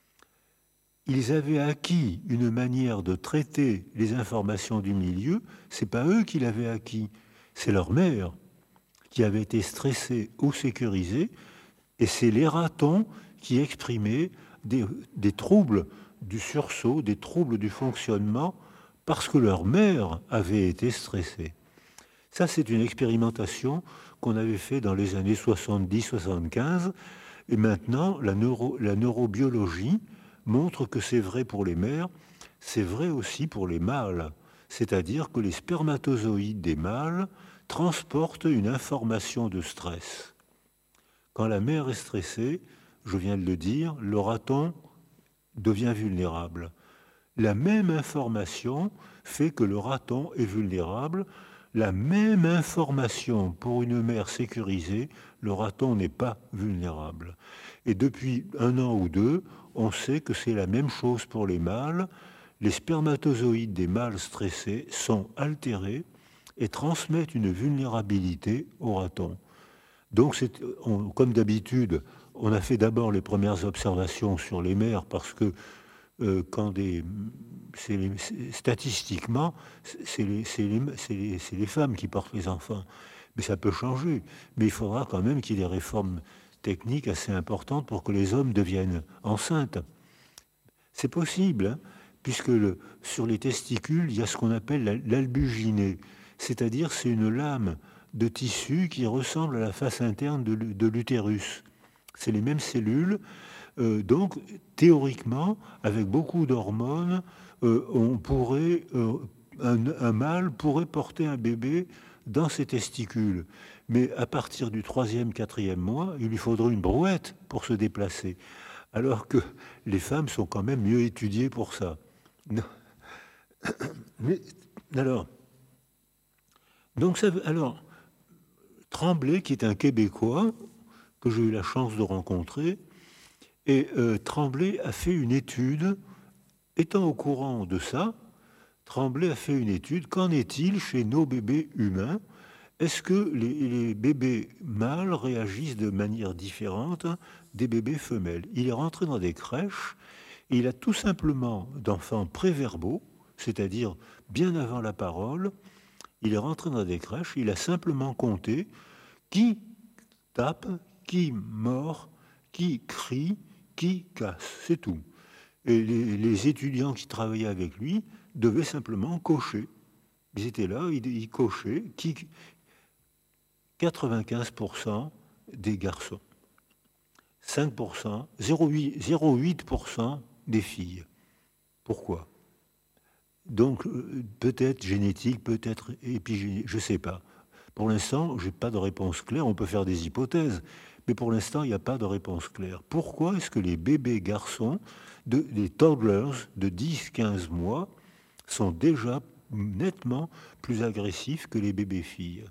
Ils avaient acquis une manière de traiter les informations du milieu, c'est pas eux qui l'avaient acquis, c'est leur mère qui avait été stressée ou sécurisée, et c'est les ratons qui exprimaient des, des troubles du sursaut, des troubles du fonctionnement, parce que leur mère avait été stressée. Ça, c'est une expérimentation qu'on avait fait dans les années soixante-dix soixante-quinze, et maintenant, la, neuro, la neurobiologie montre que c'est vrai pour les mères, c'est vrai aussi pour les mâles. C'est-à-dire que les spermatozoïdes des mâles transportent une information de stress. Quand la mère est stressée, je viens de le dire, le raton devient vulnérable. La même information fait que le raton est vulnérable. La même information pour une mère sécurisée, le raton n'est pas vulnérable. Et depuis un an ou deux, on sait que c'est la même chose pour les mâles. Les spermatozoïdes des mâles stressés sont altérés et transmettent une vulnérabilité au raton. Donc, c'est, on, comme d'habitude, on a fait d'abord les premières observations sur les mères parce que euh, quand des, c'est les, c'est, statistiquement, c'est les, c'est, les, c'est, les, c'est les femmes qui portent les enfants. Mais ça peut changer. Mais il faudra quand même qu'il y ait des réformes techniques assez importantes pour que les hommes deviennent enceintes. C'est possible, hein, puisque le, sur les testicules, il y a ce qu'on appelle la, l'albuginée, c'est-à-dire c'est une lame de tissu qui ressemble à la face interne de, de l'utérus. C'est les mêmes cellules. Euh, donc, théoriquement, avec beaucoup d'hormones, euh, on pourrait, euh, un, un mâle pourrait porter un bébé dans ses testicules. Mais à partir du troisième, quatrième mois, il lui faudra une brouette pour se déplacer. Alors que les femmes sont quand même mieux étudiées pour ça. Mais, alors, donc ça, alors, Tremblay, qui est un Québécois, que j'ai eu la chance de rencontrer, et euh, Tremblay a fait une étude, étant au courant de ça, Tremblay a fait une étude, qu'en est-il chez nos bébés humains? Est-ce que les, les bébés mâles réagissent de manière différente des bébés femelles? Il est rentré dans des crèches et il a tout simplement d'enfants préverbaux, c'est-à-dire bien avant la parole, il est rentré dans des crèches, il a simplement compté qui tape, qui mord, qui crie, qui casse, c'est tout. Et les, les étudiants qui travaillaient avec lui devaient simplement cocher. Ils étaient là, ils, ils cochaient, qui, quatre-vingt-quinze pour cent des garçons, cinq pour cent, zéro virgule huit pour cent des filles. Pourquoi? Donc, peut-être génétique, peut-être épigénétique, je ne sais pas. Pour l'instant, je n'ai pas de réponse claire. On peut faire des hypothèses, mais pour l'instant, il n'y a pas de réponse claire. Pourquoi est-ce que les bébés garçons, de, les toddlers de dix à quinze mois, sont déjà nettement plus agressifs que les bébés filles?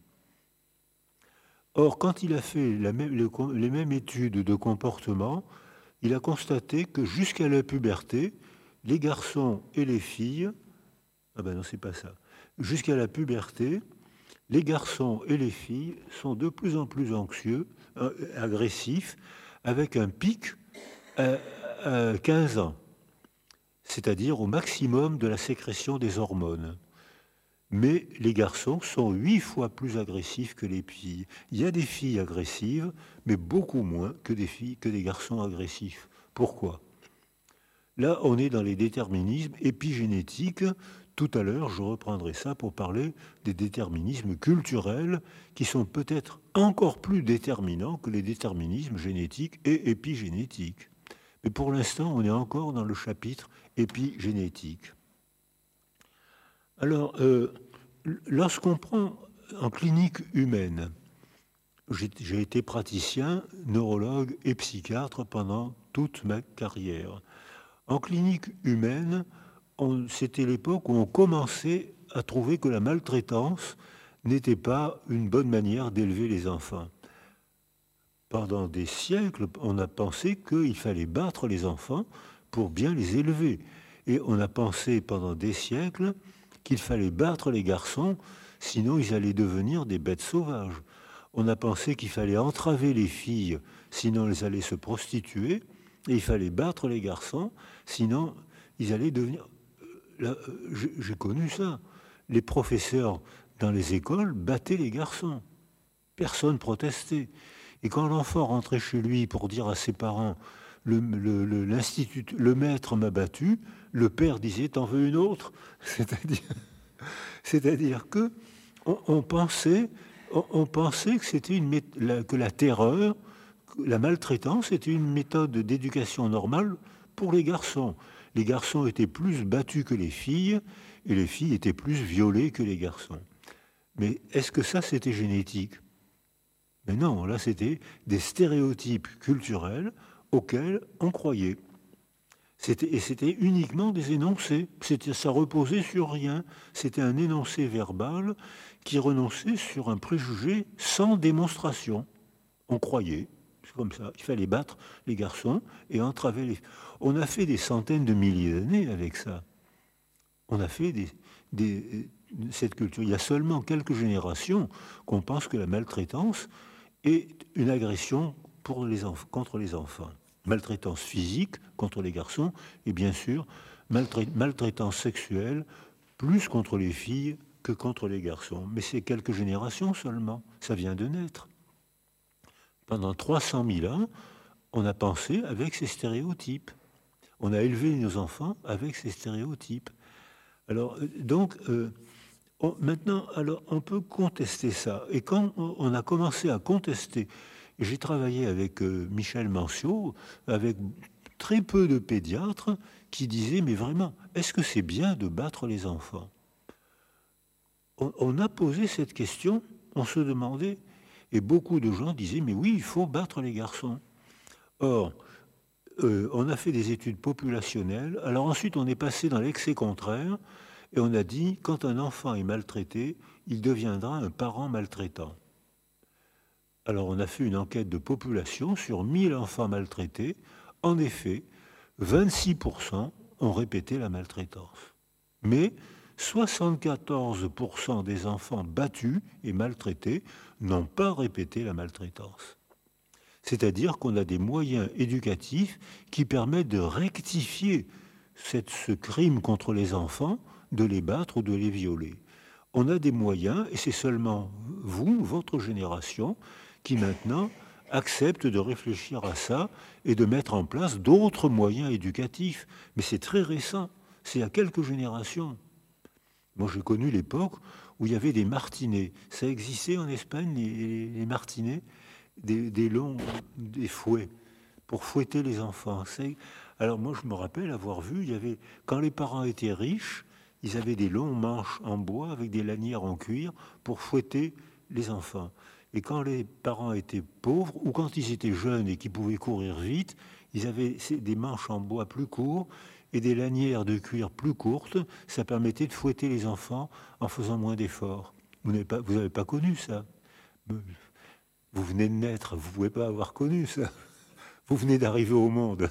Or, quand il a fait la même, les, les mêmes études de comportement, il a constaté que jusqu'à la puberté, les garçons et les filles, ah ben non, c'est pas ça, jusqu'à la puberté, les garçons et les filles sont de plus en plus anxieux, euh, agressifs, avec un pic à, à quinze ans, c'est-à-dire au maximum de la sécrétion des hormones. Mais les garçons sont huit fois plus agressifs que les filles. Il y a des filles agressives, mais beaucoup moins que des filles, que des garçons agressifs. Pourquoi? Là, on est dans les déterminismes épigénétiques. Tout à l'heure, je reprendrai ça pour parler des déterminismes culturels qui sont peut-être encore plus déterminants que les déterminismes génétiques et épigénétiques. Mais pour l'instant, on est encore dans le chapitre épigénétique. Alors, euh, lorsqu'on prend en clinique humaine, j'ai, j'ai été praticien, neurologue et psychiatre pendant toute ma carrière. En clinique humaine, on, c'était l'époque où on commençait à trouver que la maltraitance n'était pas une bonne manière d'élever les enfants. Pendant des siècles, on a pensé qu'il fallait battre les enfants pour bien les élever. Et on a pensé pendant des siècles qu'il fallait battre les garçons, sinon ils allaient devenir des bêtes sauvages. On a pensé qu'il fallait entraver les filles, sinon elles allaient se prostituer, et il fallait battre les garçons, sinon ils allaient devenir... Là, j'ai connu ça. Les professeurs dans les écoles battaient les garçons. Personne protestait. Et quand l'enfant rentrait chez lui pour dire à ses parents le, le, le, l'institut, le maître m'a battu, le père disait t'en veux une autre, c'est-à-dire, c'est-à-dire que on, on pensait, on, on pensait que c'était une la, que la terreur, la maltraitance était une méthode d'éducation normale pour les garçons. Les garçons étaient plus battus que les filles et les filles étaient plus violées que les garçons. Mais est-ce que ça c'était génétique? Mais non, là c'était des stéréotypes culturels auxquels on croyait. C'était, et c'était uniquement des énoncés. C'était, ça reposait sur rien. C'était un énoncé verbal qui renonçait sur un préjugé sans démonstration. On croyait, c'est comme ça, il fallait battre les garçons et entraver les... On a fait des centaines de milliers d'années avec ça. On a fait des, des, cette culture. Il y a seulement quelques générations qu'on pense que la maltraitance est une agression pour les enf- contre les enfants. Maltraitance physique contre les garçons et bien sûr maltrait- maltraitance sexuelle plus contre les filles que contre les garçons. Mais c'est quelques générations seulement, ça vient de naître. Pendant trois cent mille ans, on a pensé avec ces stéréotypes. On a élevé nos enfants avec ces stéréotypes. Alors, euh, donc, euh, on, maintenant, alors, on peut contester ça. Et quand on, on a commencé à contester, j'ai travaillé avec euh, Michel Manciot, avec très peu de pédiatres qui disaient, mais vraiment, est-ce que c'est bien de battre les enfants? on, on a posé cette question, on se demandait, et beaucoup de gens disaient, mais oui, il faut battre les garçons. Or, euh, on a fait des études populationnelles, alors ensuite on est passé dans l'excès contraire, et on a dit, quand un enfant est maltraité, il deviendra un parent maltraitant. Alors on a fait une enquête de population sur mille enfants maltraités. En effet, vingt-six pour cent ont répété la maltraitance. Mais soixante-quatorze pour cent des enfants battus et maltraités n'ont pas répété la maltraitance. C'est-à-dire qu'on a des moyens éducatifs qui permettent de rectifier cette, ce crime contre les enfants, de les battre ou de les violer. On a des moyens, et c'est seulement vous, votre génération, qui maintenant accepte de réfléchir à ça et de mettre en place d'autres moyens éducatifs. Mais c'est très récent, c'est il y a quelques générations. Moi, j'ai connu l'époque où il y avait des martinets. Ça existait en Espagne, les, les martinets, des, des longs, des fouets, pour fouetter les enfants. C'est... Alors moi, je me rappelle avoir vu, il y avait, quand les parents étaient riches, ils avaient des longs manches en bois avec des lanières en cuir pour fouetter les enfants. Et quand les parents étaient pauvres, ou quand ils étaient jeunes et qu'ils pouvaient courir vite, ils avaient des manches en bois plus courts et des lanières de cuir plus courtes. Ça permettait de fouetter les enfants en faisant moins d'efforts. Vous n'avez pas, vous n'avez pas connu ça. Vous venez de naître, vous ne pouvez pas avoir connu ça. Vous venez d'arriver au monde.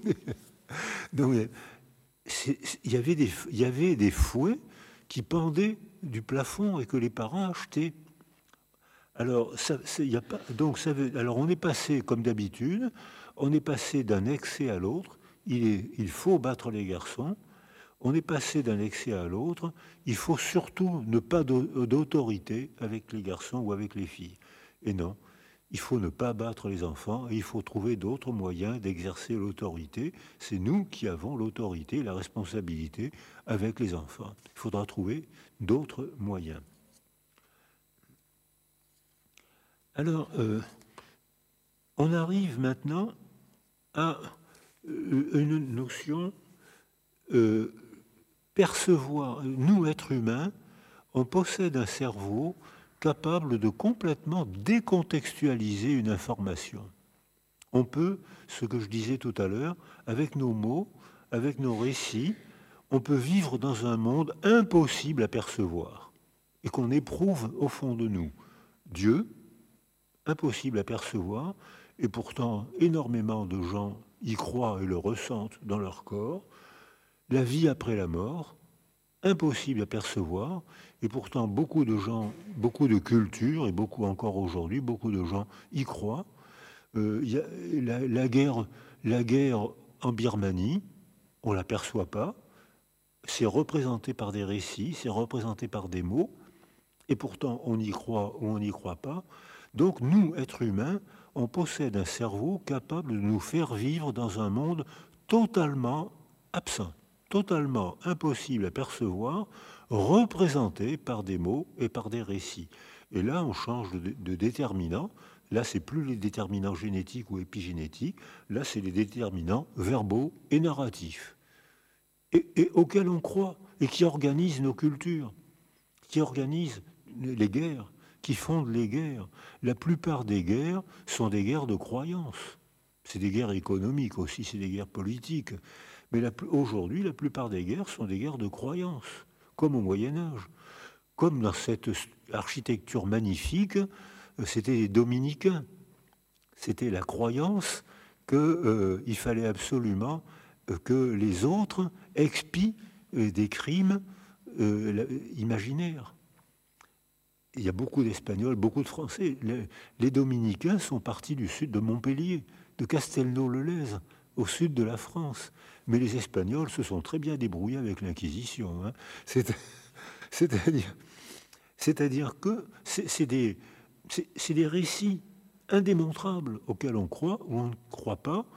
Donc, il y avait des, il y avait des fouets qui pendaient du plafond et que les parents achetaient. Alors, ça, y a pas, donc ça veut, alors on est passé, comme d'habitude, on est passé d'un excès à l'autre. Il, est, il faut battre les garçons. On est passé d'un excès à l'autre. Il faut surtout ne pas d'autorité avec les garçons ou avec les filles. Et non, il faut ne pas battre les enfants et il faut trouver d'autres moyens d'exercer l'autorité. C'est nous qui avons l'autorité, la responsabilité avec les enfants. Il faudra trouver d'autres moyens. Alors, euh, on arrive maintenant à une notion euh, percevoir. Nous, êtres humains, on possède un cerveau capable de complètement décontextualiser une information. On peut, ce que je disais tout à l'heure, avec nos mots, avec nos récits, on peut vivre dans un monde impossible à percevoir et qu'on éprouve au fond de nous. Dieu, impossible à percevoir, et pourtant énormément de gens y croient et le ressentent dans leur corps. La vie après la mort, impossible à percevoir, et pourtant beaucoup de gens, beaucoup de cultures, et beaucoup encore aujourd'hui, beaucoup de gens y croient. Euh, y a la, la, guerre, la guerre en Birmanie, on ne l'aperçoit pas, c'est représenté par des récits, c'est représenté par des mots, et pourtant on y croit ou on n'y croit pas. Donc nous, êtres humains, on possède un cerveau capable de nous faire vivre dans un monde totalement absent, totalement impossible à percevoir, représenté par des mots et par des récits. Et là, on change de, de déterminant. Là, c'est plus les déterminants génétiques ou épigénétiques. Là, c'est les déterminants verbaux et narratifs. Et, et auxquels on croit, et qui organisent nos cultures, qui organisent les guerres, qui fondent les guerres. La plupart des guerres sont des guerres de croyance. C'est des guerres économiques aussi, c'est des guerres politiques. Mais la, aujourd'hui, la plupart des guerres sont des guerres de croyance, comme au Moyen-Âge. Comme dans cette architecture magnifique, c'était les dominicains. C'était la croyance qu'il euh, fallait absolument que les autres expient euh, des crimes euh, imaginaires. Il y a beaucoup d'Espagnols, beaucoup de Français. Les, les Dominicains sont partis du sud de Montpellier, de Castelnau-le-Lez, au sud de la France. Mais les Espagnols se sont très bien débrouillés avec l'Inquisition. Hein. C'est, c'est-à-dire, c'est-à-dire que c'est, c'est, des, c'est, c'est des récits indémontrables auxquels on croit ou on ne croit pas.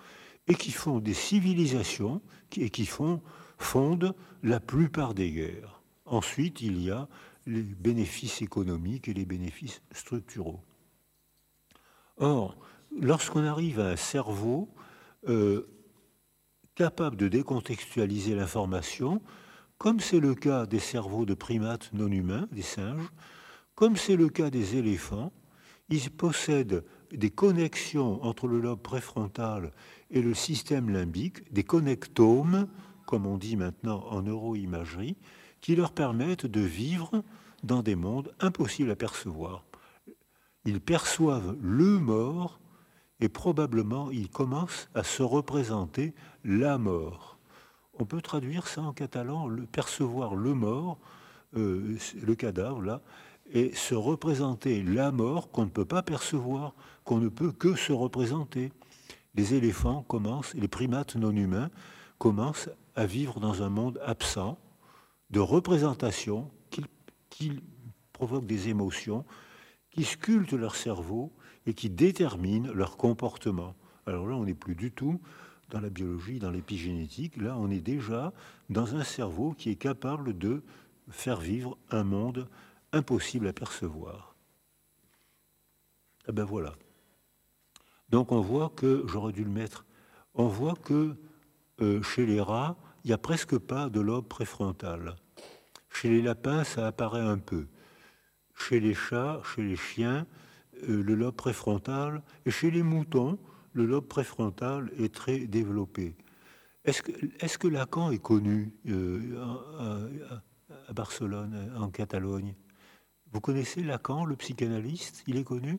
et qui font des civilisations et qui font, fondent la plupart des guerres. Ensuite, il y a les bénéfices économiques et les bénéfices structuraux. Or, lorsqu'on arrive à un cerveau euh, capable de décontextualiser l'information, comme c'est le cas des cerveaux de primates non humains, des singes, comme c'est le cas des éléphants, ils possèdent des connexions entre le lobe préfrontal et le système limbique, des connectomes, comme on dit maintenant en neuroimagerie, qui leur permettent de vivre dans des mondes impossibles à percevoir. Ils perçoivent le mort et probablement ils commencent à se représenter la mort. On peut traduire ça en catalan, le, percevoir le mort, euh, le cadavre là, et se représenter la mort qu'on ne peut pas percevoir, qu'on ne peut que se représenter. Les éléphants commencent, les primates non humains commencent à vivre dans un monde absent de représentation qui, qui provoque des émotions, qui sculptent leur cerveau et qui déterminent leur comportement. Alors là, on n'est plus du tout dans la biologie, dans l'épigénétique. Là, on est déjà dans un cerveau qui est capable de faire vivre un monde impossible à percevoir. Eh ben voilà. Donc on voit que, j'aurais dû le mettre, on voit que euh, chez les rats, il n'y a presque pas de lobe préfrontal. Chez les lapins, ça apparaît un peu. Chez les chats, chez les chiens, euh, le lobe préfrontal, et chez les moutons, le lobe préfrontal est très développé. Est-ce que, est-ce que Lacan est connu euh, à, à Barcelone, en Catalogne? Vous connaissez Lacan, le psychanalyste? Il est connu?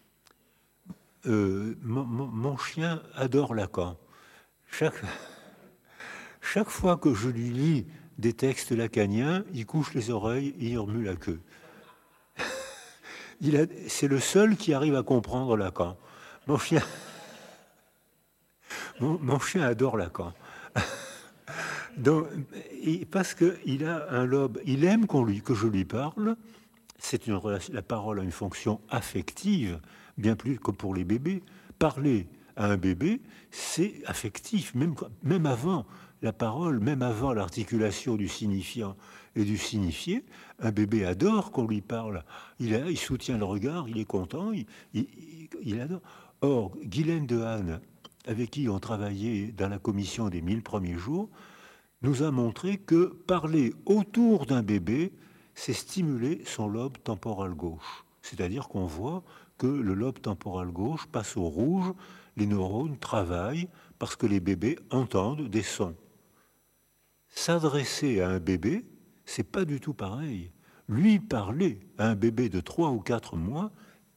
euh, mon, mon, mon chien adore Lacan. Chaque, chaque fois que je lui lis des textes lacaniens, il couche les oreilles et il remue la queue. Il a, c'est le seul qui arrive à comprendre Lacan. Mon chien, mon, mon chien adore Lacan. Donc, parce qu'il a un lobe, il aime qu'on lui, que je lui parle. C'est une relation, la parole a une fonction affective, bien plus que pour les bébés. Parler à un bébé, c'est affectif, même, même avant la parole, même avant l'articulation du signifiant et du signifié. Un bébé adore qu'on lui parle. Il, a, il soutient le regard, il est content, il, il, il adore. Or, Guylaine Dehaene, avec qui on travaillait dans la commission des mille premiers jours, nous a montré que parler autour d'un bébé, c'est stimuler son lobe temporal gauche. C'est-à-dire qu'on voit que le lobe temporal gauche passe au rouge, les neurones travaillent parce que les bébés entendent des sons. S'adresser à un bébé, c'est pas du tout pareil. Lui parler à un bébé de trois ou quatre mois,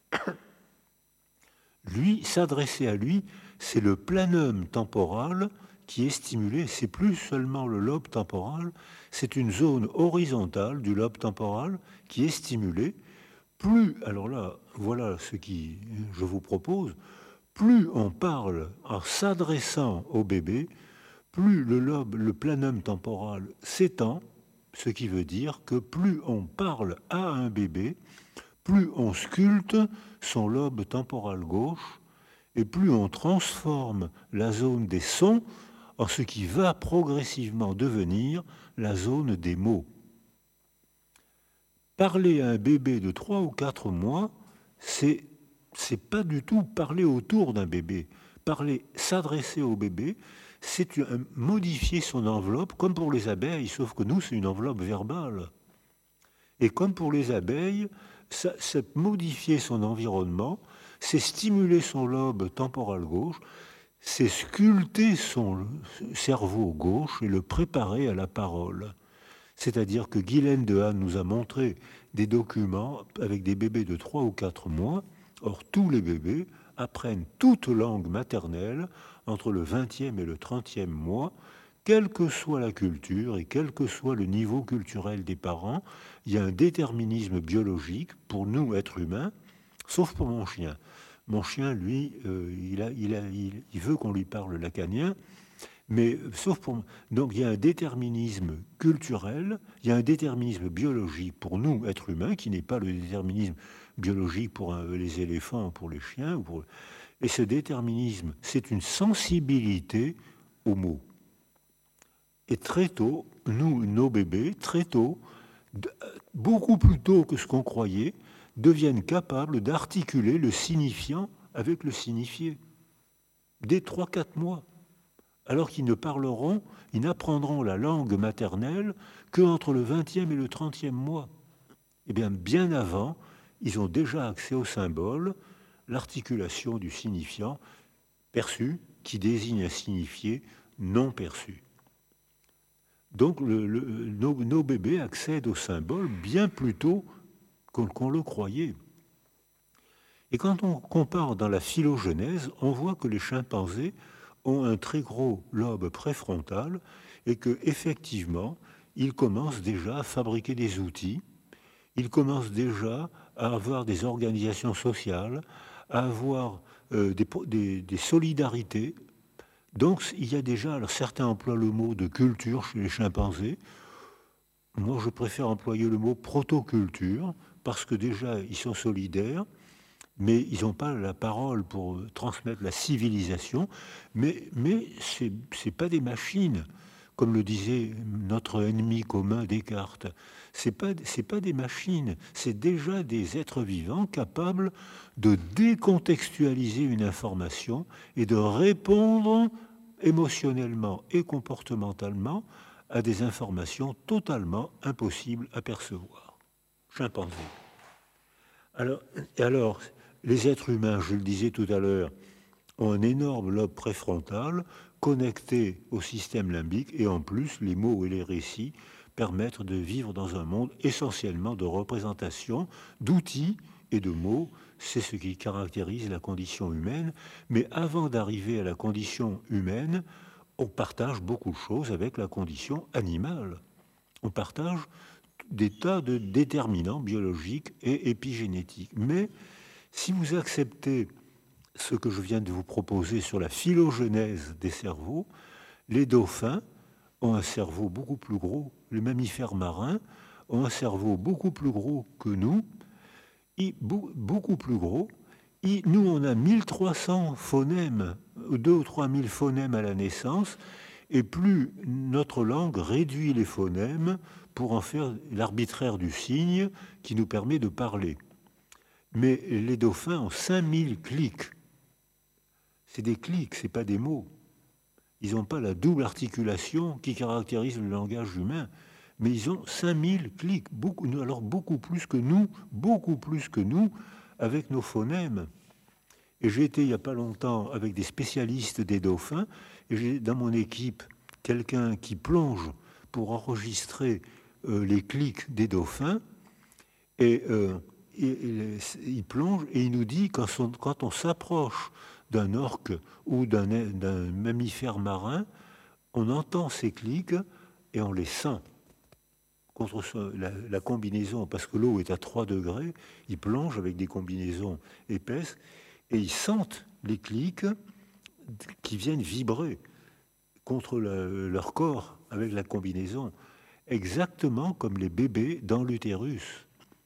lui, s'adresser à lui, c'est le planum temporal qui est stimulé. C'est plus seulement le lobe temporal, c'est une zone horizontale du lobe temporal qui est stimulée. Plus, alors là, voilà ce que je vous propose, plus on parle en s'adressant au bébé, plus le lobe, le planum temporal s'étend, ce qui veut dire que plus on parle à un bébé, plus on sculpte son lobe temporal gauche, et plus on transforme la zone des sons en ce qui va progressivement devenir la zone des mots. Parler à un bébé de trois ou quatre mois, c'est, c'est pas du tout parler autour d'un bébé. Parler, s'adresser au bébé, c'est modifier son enveloppe, comme pour les abeilles, sauf que nous, c'est une enveloppe verbale. Et comme pour les abeilles, ça, c'est modifier son environnement, c'est stimuler son lobe temporal gauche, c'est sculpter son cerveau gauche et le préparer à la parole. C'est-à-dire que Guylaine Dehaene nous a montré des documents avec des bébés de trois ou quatre mois. Or, tous les bébés apprennent toute langue maternelle entre le vingtième et le trentième mois, quelle que soit la culture et quel que soit le niveau culturel des parents. Il y a un déterminisme biologique pour nous, êtres humains, sauf pour mon chien. Mon chien, lui, euh, il, a, il, a, il, il veut qu'on lui parle lacanien, mais sauf pour... Donc il y a un déterminisme culturel, il y a un déterminisme biologique pour nous, êtres humains, qui n'est pas le déterminisme biologique pour un, les éléphants, pour les chiens. Pour... Et ce déterminisme, c'est une sensibilité aux mots. Et très tôt, nous, nos bébés, très tôt, beaucoup plus tôt que ce qu'on croyait, deviennent capables d'articuler le signifiant avec le signifié. Dès trois quatre mois. Alors qu'ils ne parleront, ils n'apprendront la langue maternelle qu'entre le vingtième et le trentième mois. Eh bien, bien avant, ils ont déjà accès au symbole, l'articulation du signifiant perçu qui désigne un signifié non perçu. Donc, le, le, nos, nos bébés accèdent au symbole bien plus tôt qu'on, qu'on le croyait. Et quand on compare dans la phylogenèse, on voit que les chimpanzés ont un très gros lobe préfrontal et que effectivement, ils commencent déjà à fabriquer des outils, ils commencent déjà à avoir des organisations sociales, à avoir euh, des, des, des solidarités. Donc il y a déjà, alors certains emploient le mot de culture chez les chimpanzés. Moi, je préfère employer le mot protoculture parce que déjà, ils sont solidaires. Mais ils n'ont pas la parole pour transmettre la civilisation, mais, mais ce n'est pas des machines, comme le disait notre ennemi commun Descartes. Ce n'est pas, c'est pas des machines, c'est déjà des êtres vivants capables de décontextualiser une information et de répondre émotionnellement et comportementalement à des informations totalement impossibles à percevoir. Chimpanzé. Alors, et alors, les êtres humains, je le disais tout à l'heure, ont un énorme lobe préfrontal connecté au système limbique et en plus, les mots et les récits permettent de vivre dans un monde essentiellement de représentation, d'outils et de mots. C'est ce qui caractérise la condition humaine. Mais avant d'arriver à la condition humaine, on partage beaucoup de choses avec la condition animale. On partage des tas de déterminants biologiques et épigénétiques. Mais si vous acceptez ce que je viens de vous proposer sur la phylogenèse des cerveaux, les dauphins ont un cerveau beaucoup plus gros, les mammifères marins ont un cerveau beaucoup plus gros que nous, et beaucoup plus gros. Et nous, on a mille trois cents phonèmes, deux ou trois mille phonèmes à la naissance, et plus notre langue réduit les phonèmes pour en faire l'arbitraire du signe qui nous permet de parler. Mais les dauphins ont cinq mille clics. C'est des clics, ce n'est pas des mots. Ils n'ont pas la double articulation qui caractérise le langage humain, mais ils ont cinq mille clics, beaucoup, alors beaucoup plus que nous, beaucoup plus que nous, avec nos phonèmes. Et j'ai été il n'y a pas longtemps avec des spécialistes des dauphins, et j'ai dans mon équipe quelqu'un qui plonge pour enregistrer euh, les clics des dauphins, et, euh, et, et il plonge et il nous dit quand, son, quand on s'approche d'un orque ou d'un, d'un mammifère marin, on entend ces clics et on les sent. Contre la, la combinaison, parce que l'eau est à trois degrés, ils plongent avec des combinaisons épaisses, et ils sentent les clics qui viennent vibrer contre le, leur corps avec la combinaison, exactement comme les bébés dans l'utérus.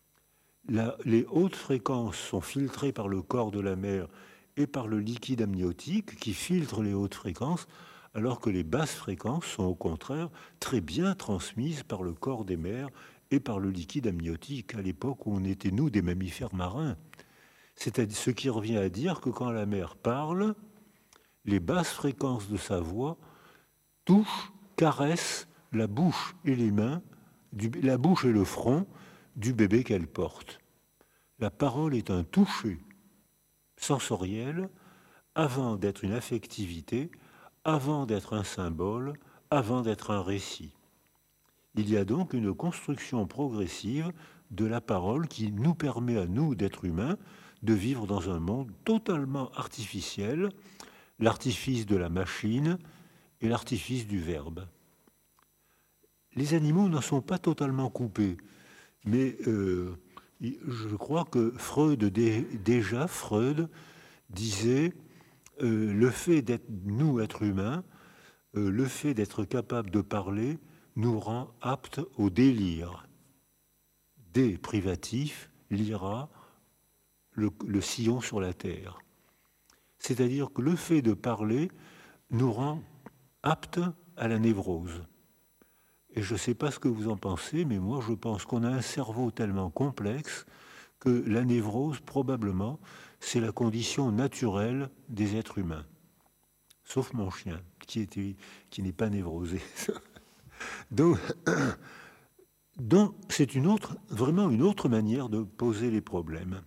La, les hautes fréquences sont filtrées par le corps de la mère et par le liquide amniotique qui filtre les hautes fréquences, alors que les basses fréquences sont au contraire très bien transmises par le corps des mères et par le liquide amniotique, à l'époque où on était, nous, des mammifères marins. C'est ce qui revient à dire que quand la mère parle, les basses fréquences de sa voix touchent, caressent la bouche et les mains, du, la bouche et le front du bébé qu'elle porte. La parole est un toucher sensoriel avant d'être une affectivité, avant d'être un symbole, avant d'être un récit. Il y a donc une construction progressive de la parole qui nous permet à nous, d'êtres humains, de vivre dans un monde totalement artificiel, l'artifice de la machine et l'artifice du verbe. Les animaux n'en sont pas totalement coupés, mais euh, je crois que Freud, déjà Freud, disait euh, le fait d'être, nous, êtres humains, euh, le fait d'être capable de parler nous rend aptes au délire. Dé privatif, lira, le, le sillon sur la terre. C'est-à-dire que le fait de parler nous rend aptes à la névrose. Et je ne sais pas ce que vous en pensez, mais moi je pense qu'on a un cerveau tellement complexe que la névrose, probablement, c'est la condition naturelle des êtres humains. Sauf mon chien, qui, était, qui n'est pas névrosé. Donc, donc c'est une autre, vraiment une autre manière de poser les problèmes.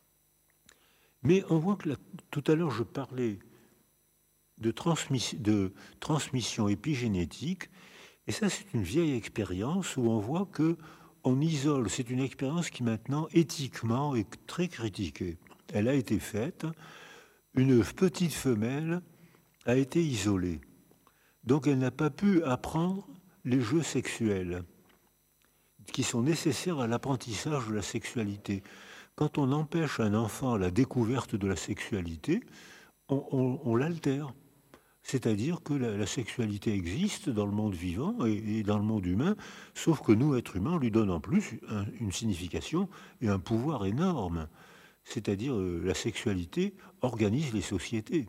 Mais on voit que là, tout à l'heure je parlais de, transmis, de transmission épigénétique, et ça c'est une vieille expérience où on voit que on isole, c'est une expérience qui maintenant éthiquement est très critiquée. Elle a été faite, une petite femelle a été isolée, donc elle n'a pas pu apprendre les jeux sexuels qui sont nécessaires à l'apprentissage de la sexualité. Quand on empêche un enfant la découverte de la sexualité, on, on, on l'altère. C'est-à-dire que la, la sexualité existe dans le monde vivant et, et dans le monde humain, sauf que nous, êtres humains, on lui donne en plus un, une signification et un pouvoir énorme. C'est-à-dire euh, la sexualité organise les sociétés.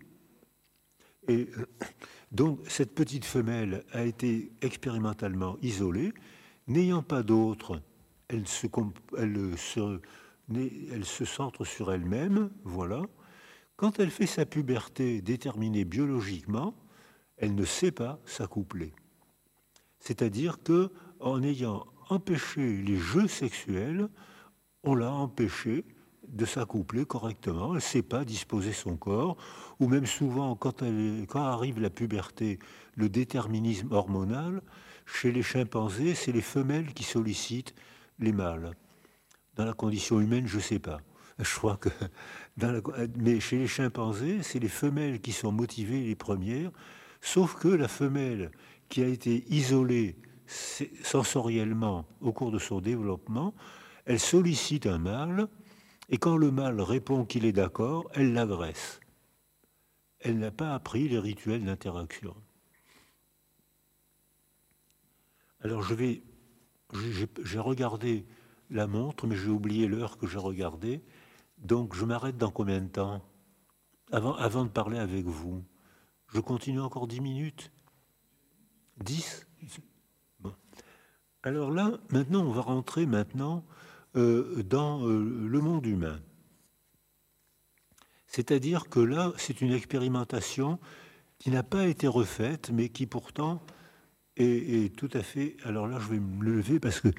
Et euh, donc cette petite femelle a été expérimentalement isolée, n'ayant pas d'autre, elle se, elle, se, elle se centre sur elle-même, voilà. Quand elle fait sa puberté déterminée biologiquement, elle ne sait pas s'accoupler. C'est-à-dire que, en ayant empêché les jeux sexuels, on l'a empêché de s'accoupler correctement. Elle ne sait pas disposer son corps, ou même souvent, quand, elle, quand arrive la puberté, le déterminisme hormonal, chez les chimpanzés, c'est les femelles qui sollicitent les mâles. Dans la condition humaine, je ne sais pas. Je crois que, dans la, mais chez les chimpanzés, c'est les femelles qui sont motivées les premières, sauf que la femelle qui a été isolée sensoriellement au cours de son développement, elle sollicite un mâle, et quand le mâle répond qu'il est d'accord, elle l'agresse. Elle n'a pas appris les rituels d'interaction. Alors je vais, j'ai regardé la montre, mais j'ai oublié l'heure que j'ai regardée. Donc je m'arrête dans combien de temps avant, avant de parler avec vous? Je continue encore dix minutes? dix? Bon. Alors là, maintenant, on va rentrer maintenant euh, dans euh, le monde humain. C'est-à-dire que là, c'est une expérimentation qui n'a pas été refaite, mais qui pourtant est, est tout à fait... Alors là, je vais me lever parce que...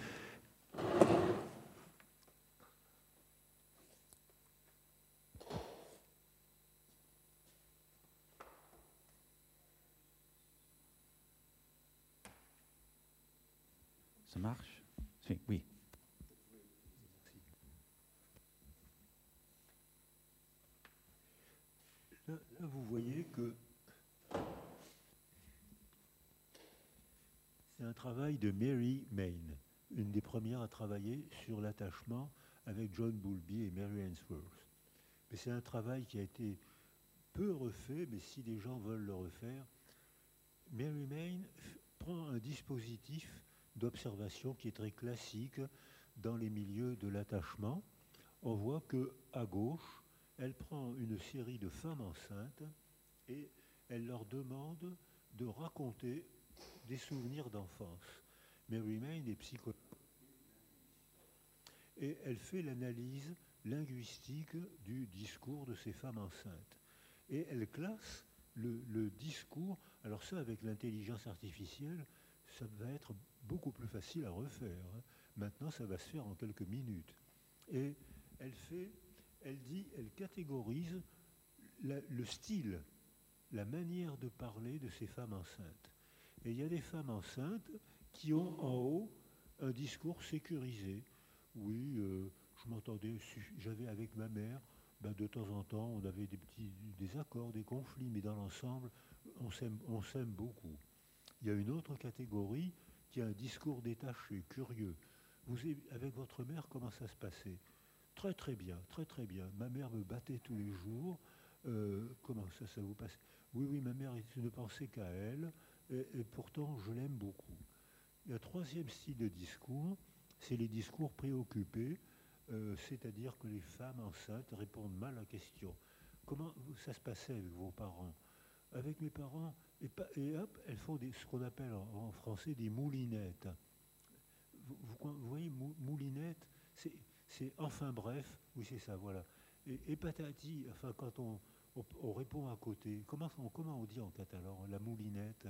Ça marche? Si, oui. Là, là, vous voyez que c'est un travail de Mary Main, une des premières à travailler sur l'attachement avec John Bowlby et Mary Ainsworth. Mais c'est un travail qui a été peu refait, mais si les gens veulent le refaire, Mary Main prend un dispositif d'observation qui est très classique dans les milieux de l'attachement. On voit qu'à gauche, elle prend une série de femmes enceintes et elle leur demande de raconter des souvenirs d'enfance. Mary Main est psychologue et elle fait l'analyse linguistique du discours de ces femmes enceintes. Et elle classe le, le discours. Alors ça, avec l'intelligence artificielle, ça va être beaucoup plus facile à refaire. Hein. Maintenant, ça va se faire en quelques minutes. Et elle fait, elle dit, elle catégorise la, le style, la manière de parler de ces femmes enceintes. Et il y a des femmes enceintes qui ont en haut un discours sécurisé. Oui, euh, je m'entendais, j'avais avec ma mère, ben de temps en temps, on avait des petits désaccords, des conflits, mais dans l'ensemble, on s'aime, on s'aime beaucoup. Il y a une autre catégorie qui a un discours détaché, curieux. Vous, avec votre mère, comment ça se passait? Très très bien, très très bien. Ma mère me battait tous les jours. Euh, comment ça, ça vous passe? Oui, oui, ma mère ne pensait qu'à elle, et, et pourtant je l'aime beaucoup. Le troisième style de discours, c'est les discours préoccupés, euh, c'est-à-dire que les femmes enceintes répondent mal à la question. comment ça se passait avec vos parents? Avec mes parents, et, pa- et hop, elles font des, ce qu'on appelle en, en français des moulinettes. Vous, vous- vous voyez, mou- moulinette, c'est, c'est enfin bref, oui c'est ça, voilà. Et, et patati, enfin quand on, on, on répond à côté, comment, on- comment on dit en catalan, la moulinette?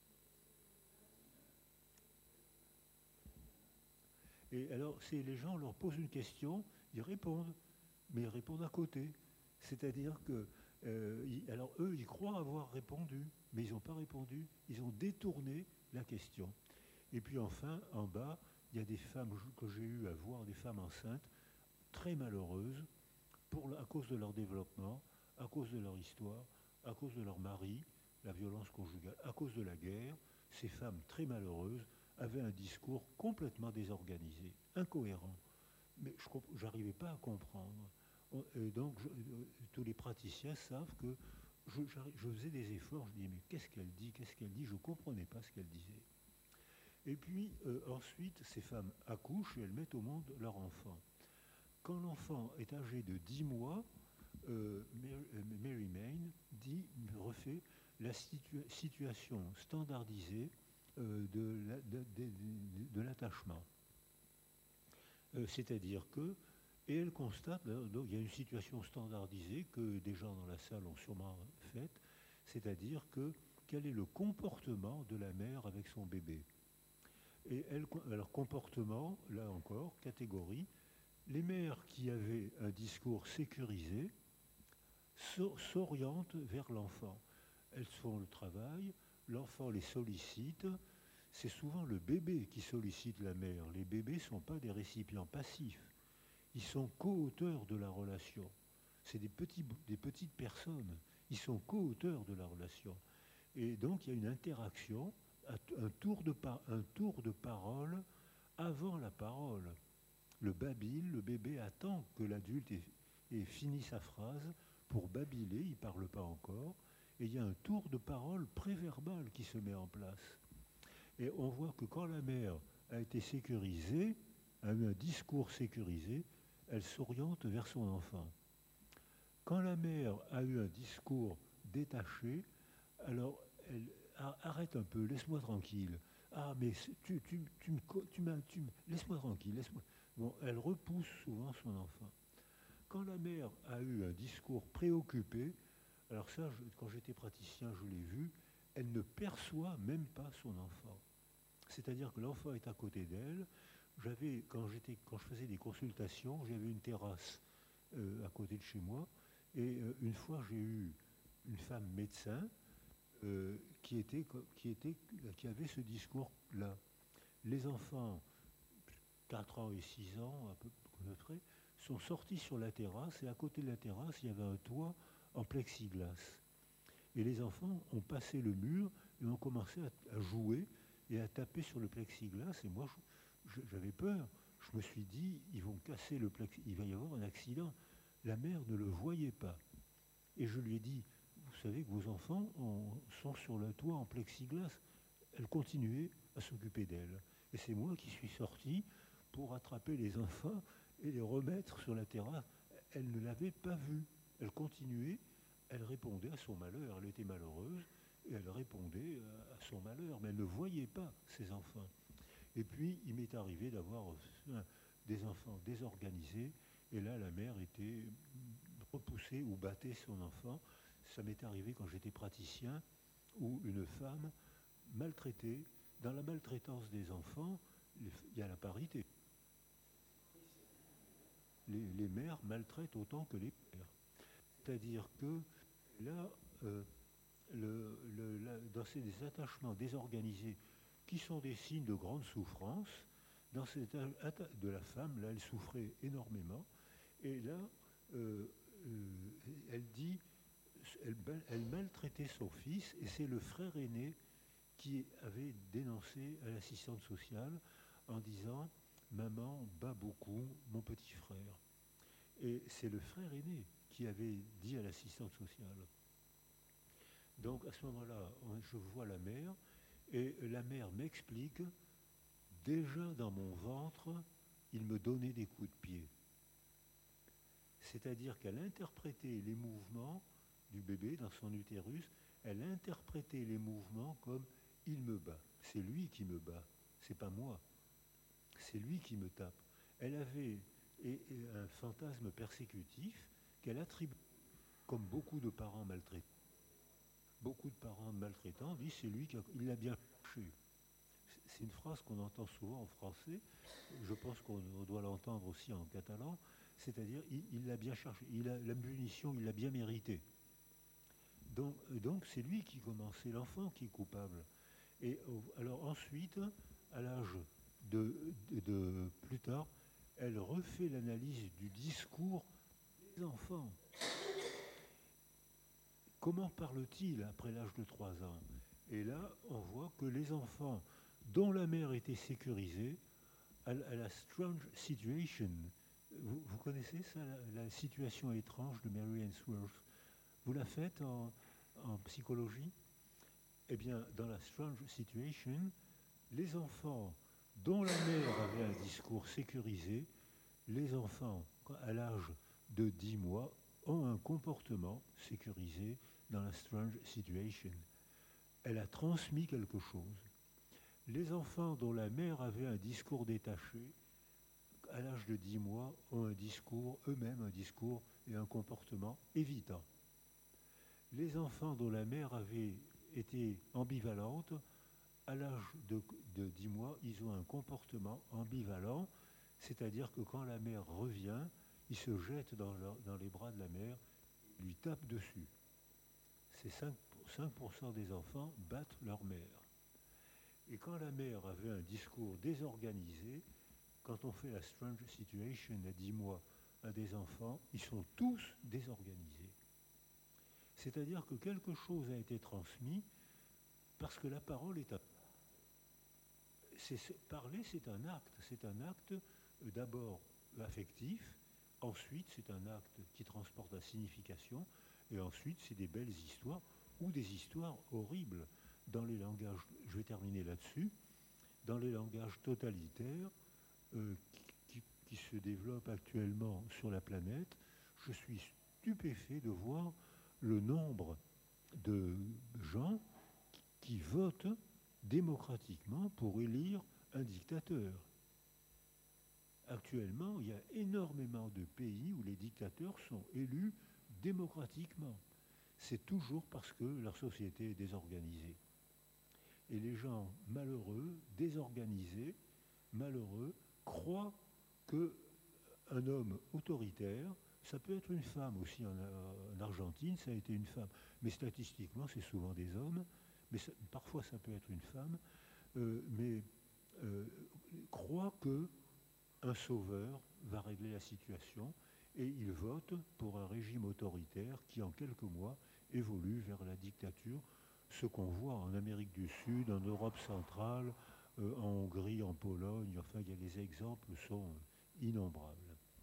Et alors, c'est les gens leur posent une question, ils répondent, mais ils répondent à côté. C'est-à-dire que, euh, ils- alors eux, ils croient avoir répondu, mais ils n'ont pas répondu, ils ont détourné la question. Et puis enfin, en bas, il y a des femmes que j'ai eu à voir, des femmes enceintes, très malheureuses, pour, à cause de leur développement, à cause de leur histoire, à cause de leur mari, la violence conjugale, à cause de la guerre. Ces femmes très malheureuses avaient un discours complètement désorganisé, incohérent. Mais je n'arrivais pas à comprendre. Et donc, je, tous les praticiens savent que je, je faisais des efforts. Je disais, mais qu'est-ce qu'elle dit? Qu'est-ce qu'elle dit? Je ne comprenais pas ce qu'elle disait. Et puis, euh, ensuite, ces femmes accouchent et elles mettent au monde leur enfant. Quand l'enfant est âgé de dix mois, euh, Mary Main dit, refait la situa- situation standardisée euh, de, la, de, de, de, de l'attachement. Euh, c'est-à-dire que, et elle constate, donc il y a une situation standardisée que des gens dans la salle ont sûrement faite, c'est-à-dire que quel est le comportement de la mère avec son bébé. Et elle, alors comportement, là encore, catégorie, les mères qui avaient un discours sécurisé s'orientent vers l'enfant. Elles font le travail, l'enfant les sollicite. C'est souvent le bébé qui sollicite la mère. Les bébés ne sont pas des récipients passifs. Ils sont co-auteurs de la relation. C'est des, petits, des petites personnes. Ils sont co-auteurs de la relation. Et donc il y a une interaction, un tour de, un tour de parole avant la parole. Le babil, le bébé attend que l'adulte ait, ait fini sa phrase pour babiller, il ne parle pas encore, et il y a un tour de parole préverbal qui se met en place. Et on voit que quand la mère a été sécurisée, a eu un discours sécurisé, elle s'oriente vers son enfant. Quand la mère a eu un discours détaché, alors elle arrête un peu, laisse-moi tranquille. Ah, mais tu, tu, tu me, tu m'as, tu, laisse-moi tranquille, laisse-moi. Bon, elle repousse souvent son enfant. Quand la mère a eu un discours préoccupé, alors ça, je, quand j'étais praticien, je l'ai vu, elle ne perçoit même pas son enfant. C'est-à-dire que l'enfant est à côté d'elle. J'avais, quand j'étais, quand je faisais des consultations, j'avais une terrasse euh, à côté de chez moi, et euh, une fois j'ai eu une femme médecin euh, qui était, qui était, qui avait ce discours-là. Les enfants, quatre ans et six ans à peu près, sont sortis sur la terrasse, et à côté de la terrasse, il y avait un toit en plexiglas. Et les enfants ont passé le mur et ont commencé à, à jouer et à taper sur le plexiglas. Et moi, je, je, j'avais peur. Je me suis dit, ils vont casser le plexiglas, il va y avoir un accident. La mère ne le voyait pas. Et je lui ai dit, vous savez que vos enfants ont, sont sur le toit en plexiglas. Elle continuait à s'occuper d'elle. Et c'est moi qui suis sorti pour attraper les enfants et les remettre sur la terrasse. Elle ne l'avait pas vu. Elle continuait, elle répondait à son malheur. Elle était malheureuse et elle répondait à son malheur. Mais elle ne voyait pas ses enfants. Et puis, il m'est arrivé d'avoir des enfants désorganisés. Et là, la mère était repoussée ou battait son enfant. Ça m'est arrivé quand j'étais praticien, où une femme maltraitée, dans la maltraitance des enfants, il y a la parité. Les, les mères maltraitent autant que les pères. C'est-à-dire que là, euh, le, le, la, dans ces des attachements désorganisés qui sont des signes de grande souffrance, dans cet atta- de la femme, là, elle souffrait énormément. Et là, euh, euh, elle dit, elle, elle maltraitait son fils, et c'est le frère aîné qui avait dénoncé à l'assistante sociale en disant « Maman bat beaucoup mon petit frère ». Et c'est le frère aîné qui avait dit à l'assistante sociale. Donc à ce moment-là, je vois la mère, et la mère m'explique « Déjà dans mon ventre, il me donnait des coups de pied ». C'est-à-dire qu'elle interprétait les mouvements du bébé dans son utérus, elle interprétait les mouvements comme « il me bat ». C'est lui qui me bat, c'est pas moi. C'est lui qui me tape. Elle avait et, et un fantasme persécutif qu'elle attribue, comme beaucoup de parents maltraitants. Beaucoup de parents maltraitants disent c'est lui qui a, il l'a bien cherché. C'est une phrase qu'on entend souvent en français. Je pense qu'on doit l'entendre aussi en catalan. C'est-à-dire il, il l'a bien cherché. Il a, la punition, il l'a bien méritée. Donc, donc c'est lui qui commence, c'est l'enfant qui est coupable. Et alors ensuite, à l'âge de, de, de plus tard, elle refait l'analyse du discours des enfants. Comment parle-t-il après l'âge de trois ans? Et là, on voit que les enfants dont la mère était sécurisée, à la strange situation, vous, vous connaissez ça, la, la situation étrange de Mary Ainsworth? Vous la faites en, en psychologie? Eh bien, dans la strange situation, les enfants dont la mère avait un discours sécurisé, les enfants à l'âge de dix mois ont un comportement sécurisé dans la strange situation. Elle a transmis quelque chose. Les enfants dont la mère avait un discours détaché, à l'âge de dix mois, ont un discours, eux-mêmes un discours et un comportement évitant. Les enfants dont la mère avait été ambivalente, à l'âge de, de dix mois, ils ont un comportement ambivalent, c'est-à-dire que quand la mère revient, ils se jettent dans, leur, dans les bras de la mère, lui tapent dessus. C'est cinq pour cent des enfants battent leur mère. Et quand la mère avait un discours désorganisé, quand on fait la strange situation à dix mois à des enfants, ils sont tous désorganisés. C'est-à-dire que quelque chose a été transmis parce que la parole est à... C'est, parler, c'est un acte. C'est un acte euh, d'abord affectif, ensuite c'est un acte qui transporte la signification, et ensuite c'est des belles histoires ou des histoires horribles. Dans les langages, je vais terminer là-dessus, dans les langages totalitaires euh, qui, qui, qui se développent actuellement sur la planète, je suis stupéfait de voir le nombre de gens qui, qui votent démocratiquement pour élire un dictateur. Actuellement, il y a énormément de pays où les dictateurs sont élus démocratiquement. C'est toujours parce que leur société est désorganisée. Et les gens malheureux, désorganisés, malheureux, croient qu'un homme autoritaire, ça peut être une femme aussi, en, en Argentine, ça a été une femme, mais statistiquement, c'est souvent des hommes, mais ça, parfois ça peut être une femme, euh, mais euh, croient qu'un sauveur va régler la situation, et ils votent pour un régime autoritaire qui, en quelques mois, évolue vers la dictature, ce qu'on voit en Amérique du Sud, en Europe centrale, euh, en Hongrie, en Pologne, enfin, il y a les exemples sont innombrables.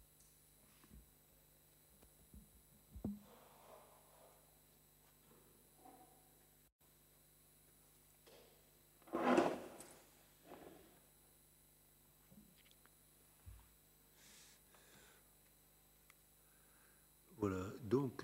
Voilà, donc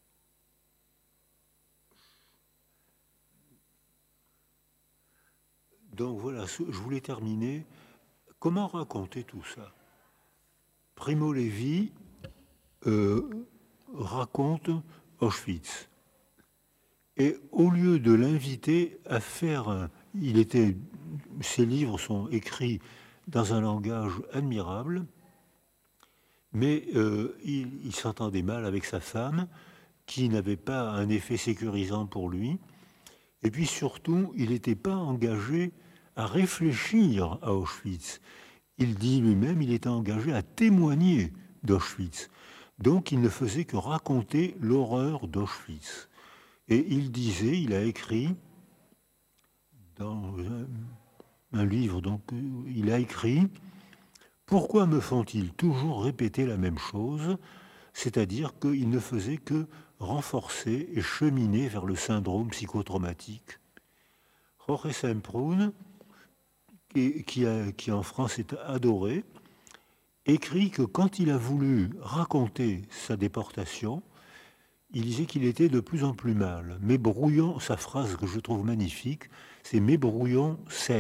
Donc voilà, je voulais terminer. Comment raconter tout ça? Primo Levi euh, raconte Auschwitz. Et au lieu de l'inviter à faire... Un, il était, ses livres sont écrits dans un langage admirable, mais euh, il, il s'entendait mal avec sa femme, qui n'avait pas un effet sécurisant pour lui. Et puis surtout, il n'était pas engagé à réfléchir à Auschwitz. Il dit lui-même, il était engagé à témoigner d'Auschwitz. Donc il ne faisait que raconter l'horreur d'Auschwitz. Et il disait, il a écrit dans un, un livre, donc il a écrit « Pourquoi me font-ils toujours répéter la même chose ?» C'est-à-dire qu'il ne faisait que renforcer et cheminer vers le syndrome psychotraumatique. Jorge Semprún, qui, qui, a, qui en France est adoré, écrit que quand il a voulu raconter sa déportation, il disait qu'il était de plus en plus mal. Mes brouillons, sa phrase que je trouve magnifique, c'est « mes brouillons saignent ».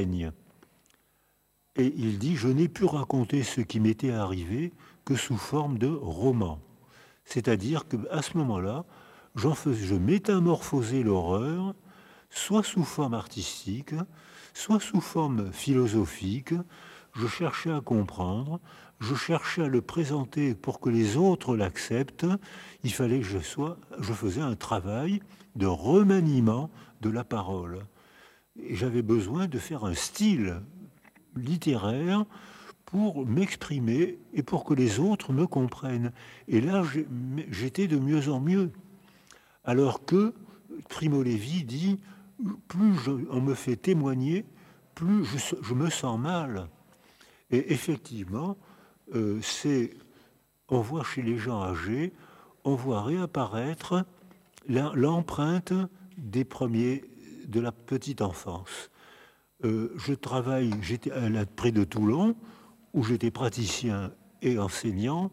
Et il dit « je n'ai pu raconter ce qui m'était arrivé que sous forme de roman ». C'est-à-dire qu'à ce moment-là, j'en faisais, je métamorphosais l'horreur, soit sous forme artistique, soit sous forme philosophique. Je cherchais à comprendre, je cherchais à le présenter pour que les autres l'acceptent. Il fallait que je sois, je faisais un travail de remaniement de la parole. Et j'avais besoin de faire un style littéraire pour m'exprimer et pour que les autres me comprennent. Et là, j'étais de mieux en mieux. Alors que Primo Levi dit, plus je, on me fait témoigner, plus je, je me sens mal. Et effectivement, euh, c'est, on voit chez les gens âgés, on voit réapparaître l'empreinte des premiers de la petite enfance. Euh, je travaille, j'étais près de Toulon, où j'étais praticien et enseignant,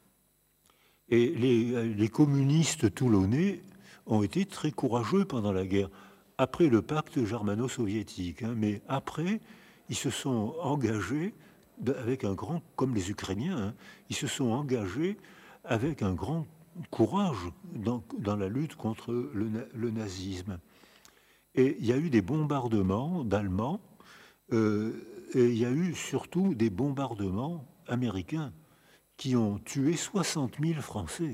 et les, les communistes toulonnais ont été très courageux pendant la guerre, après le pacte germano-soviétique, hein, mais après, ils se sont engagés avec un grand, comme les Ukrainiens, hein, ils se sont engagés avec un grand courage dans, dans la lutte contre le, le nazisme. Et il y a eu des bombardements d'Allemands, euh, et il y a eu surtout des bombardements américains qui ont tué soixante mille Français.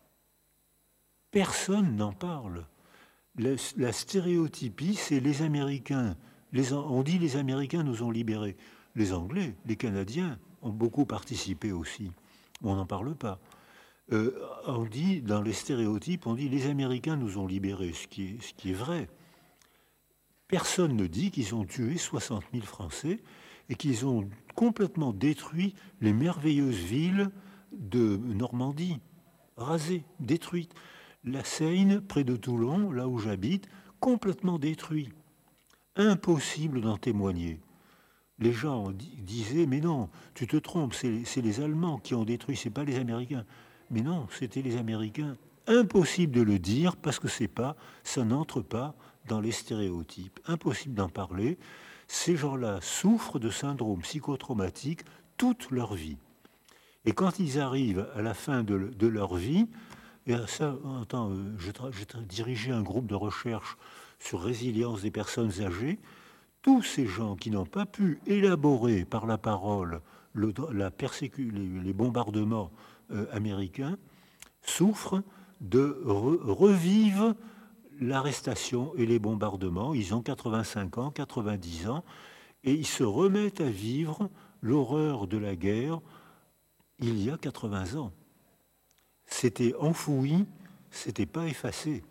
Personne n'en parle. La, la stéréotypie, c'est les Américains. Les, on dit les Américains nous ont libérés. Les Anglais, les Canadiens ont beaucoup participé aussi. On n'en parle pas. Euh, on dit, dans les stéréotypes, on dit les Américains nous ont libérés, ce qui est, ce qui est vrai. Personne ne dit qu'ils ont tué soixante mille Français et qu'ils ont complètement détruit les merveilleuses villes de Normandie, rasées, détruites. La Seine, près de Toulon, là où j'habite, complètement détruite. Impossible d'en témoigner. Les gens disaient, mais non, tu te trompes, c'est les Allemands qui ont détruit, c'est pas les Américains. Mais non, c'était les Américains. Impossible de le dire parce que c'est pas, ça n'entre pas dans les stéréotypes. Impossible d'en parler. Ces gens-là souffrent de syndrome psychotraumatique toute leur vie. Et quand ils arrivent à la fin de, de leur vie, et ça, attends, je, je dirigeais un groupe de recherche sur résilience des personnes âgées. Tous ces gens qui n'ont pas pu élaborer par la parole le, la persécu, les, les bombardements euh, américains souffrent de re, revivre l'arrestation et les bombardements. Ils ont quatre-vingt-cinq ans, quatre-vingt-dix ans, et ils se remettent à vivre l'horreur de la guerre il y a quatre-vingts ans. C'était enfoui, c'était pas effacé.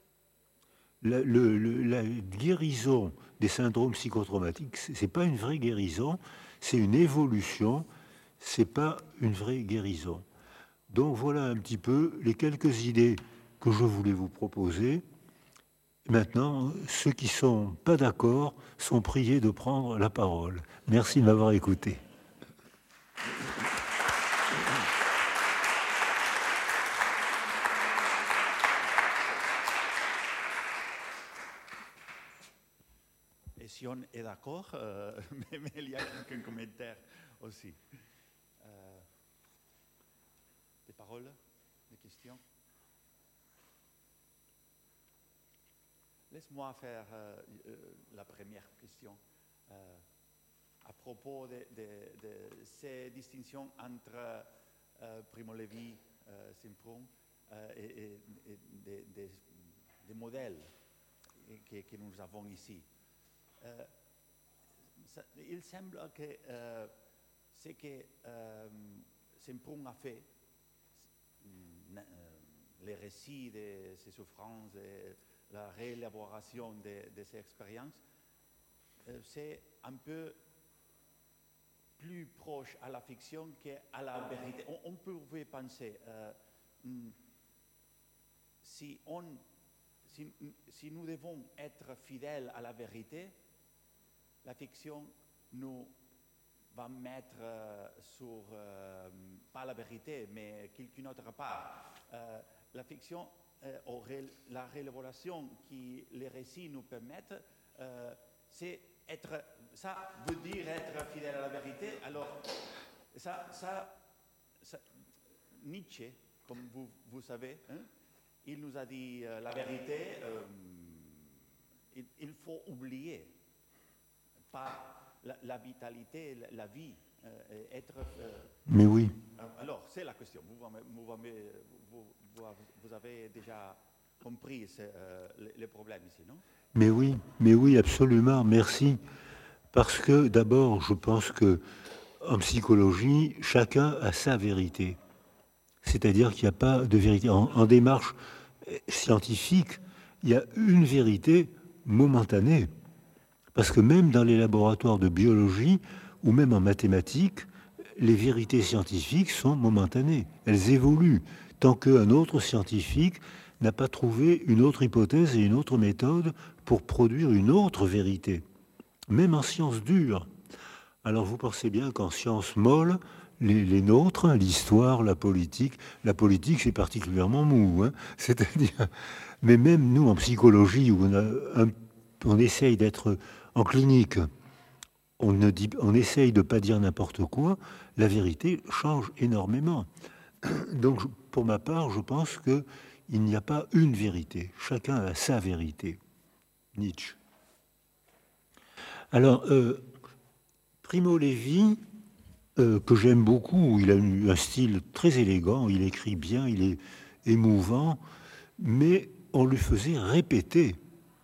La, le, le, la guérison des syndromes psychotraumatiques, c'est pas une vraie guérison, c'est une évolution, c'est pas une vraie guérison. Donc voilà un petit peu les quelques idées que je voulais vous proposer. Maintenant, ceux qui sont pas d'accord sont priés de prendre la parole. Merci de m'avoir écouté. Et si on est d'accord, euh, mais, mais il y a un commentaire aussi. Euh, des paroles, des questions? Laisse-moi faire euh, euh, la première question. Euh, à propos de, de, de ces distinctions entre euh, Primo Levi, euh, Semprún euh, et, et, et des, des, des modèles que, que nous avons ici. Euh, ça, il semble que euh, ce que euh, Semprún a fait, euh, les récits de ses souffrances, et la réélaboration de, de ses expériences, euh, c'est un peu plus proche à la fiction qu'à la vérité. On, on pouvait penser, euh, si, on, si, si nous devons être fidèles à la vérité, la fiction nous va mettre euh, sur, euh, pas la vérité, mais quelque autre part. Euh, la fiction, euh, ou la révélation que les récits nous permettent, euh, c'est être, ça veut dire être fidèle à la vérité. Alors, ça, ça, ça Nietzsche, comme vous, vous savez, hein, il nous a dit euh, la vérité, euh, il, il faut oublier, pas la, la vitalité, la, la vie, euh, être... Euh, Mais oui. Alors, c'est la question. Vous, vous, vous, vous, vous avez déjà compris ce, euh, les, les problèmes ici, non? Mais oui, mais oui, absolument, merci. Parce que d'abord, je pense que en psychologie, chacun a sa vérité. C'est-à-dire qu'il n'y a pas de vérité. En, en démarche scientifique, il y a une vérité momentanée. Parce que même dans les laboratoires de biologie, ou même en mathématiques, les vérités scientifiques sont momentanées. Elles évoluent tant qu'un autre scientifique n'a pas trouvé une autre hypothèse et une autre méthode pour produire une autre vérité. Même en sciences dures. Alors vous pensez bien qu'en sciences molles, les, les nôtres, l'histoire, la politique, la politique c'est particulièrement mou, hein, c'est-à-dire, mais même nous en psychologie où on, a un, on essaye d'être en clinique, on, ne dit, on essaye de ne pas dire n'importe quoi, la vérité change énormément. Donc pour ma part, je pense qu'il n'y a pas une vérité, chacun a sa vérité. Nietzsche. Alors, euh, Primo Levi, euh, que j'aime beaucoup, il a eu un style très élégant, il écrit bien, il est émouvant, mais on lui faisait répéter.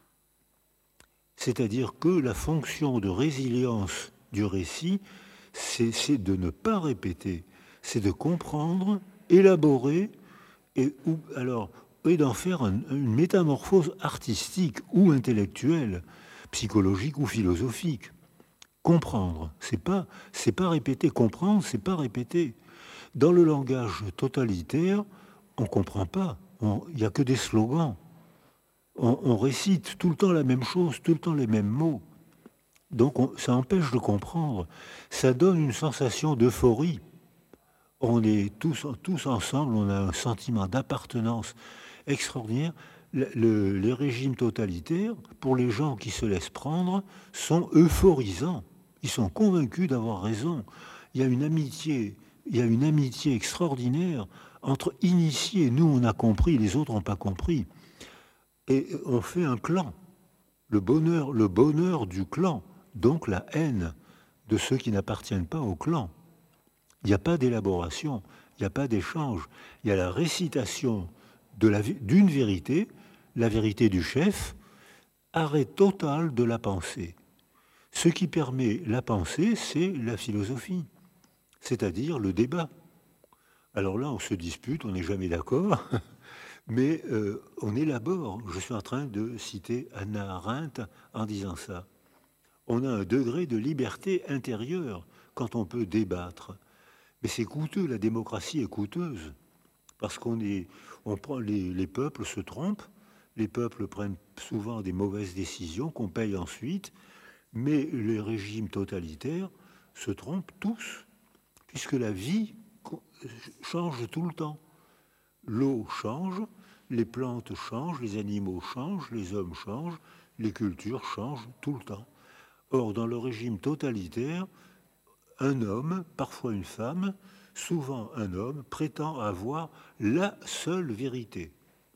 C'est-à-dire que la fonction de résilience du récit, c'est de ne pas répéter, c'est de comprendre, élaborer, et, ou, alors, et d'en faire un, une métamorphose artistique ou intellectuelle, psychologique ou philosophique. Comprendre, c'est pas, c'est pas répéter. Comprendre, c'est pas répéter. Dans le langage totalitaire, on comprend pas. Il n'y a que des slogans. On, on récite tout le temps la même chose, tout le temps les mêmes mots. Donc on, ça empêche de comprendre. Ça donne une sensation d'euphorie. On est tous, tous ensemble, on a un sentiment d'appartenance extraordinaire. Le, le, les régimes totalitaires, pour les gens qui se laissent prendre, sont euphorisants. Ils sont convaincus d'avoir raison. Il y a une amitié, il y a une amitié extraordinaire entre initiés. Nous, on a compris, les autres n'ont pas compris. Et on fait un clan. Le bonheur, le bonheur du clan, donc la haine de ceux qui n'appartiennent pas au clan. Il n'y a pas d'élaboration, il n'y a pas d'échange. Il y a la récitation de la, d'une vérité, la vérité du chef, arrêt total de la pensée. Ce qui permet la pensée, c'est la philosophie, c'est-à-dire le débat. Alors là, on se dispute, on n'est jamais d'accord, mais euh, on élabore. Je suis en train de citer Hannah Arendt en disant ça. On a un degré de liberté intérieure quand on peut débattre. Mais c'est coûteux, la démocratie est coûteuse, parce qu'on est, on prend, les, les peuples se trompent, les peuples prennent souvent des mauvaises décisions qu'on paye ensuite, mais les régimes totalitaires se trompent tous, puisque la vie change tout le temps. L'eau change, les plantes changent, les animaux changent, les hommes changent, les cultures changent tout le temps. Or, dans le régime totalitaire, un homme, parfois une femme, souvent un homme, prétend avoir la seule vérité.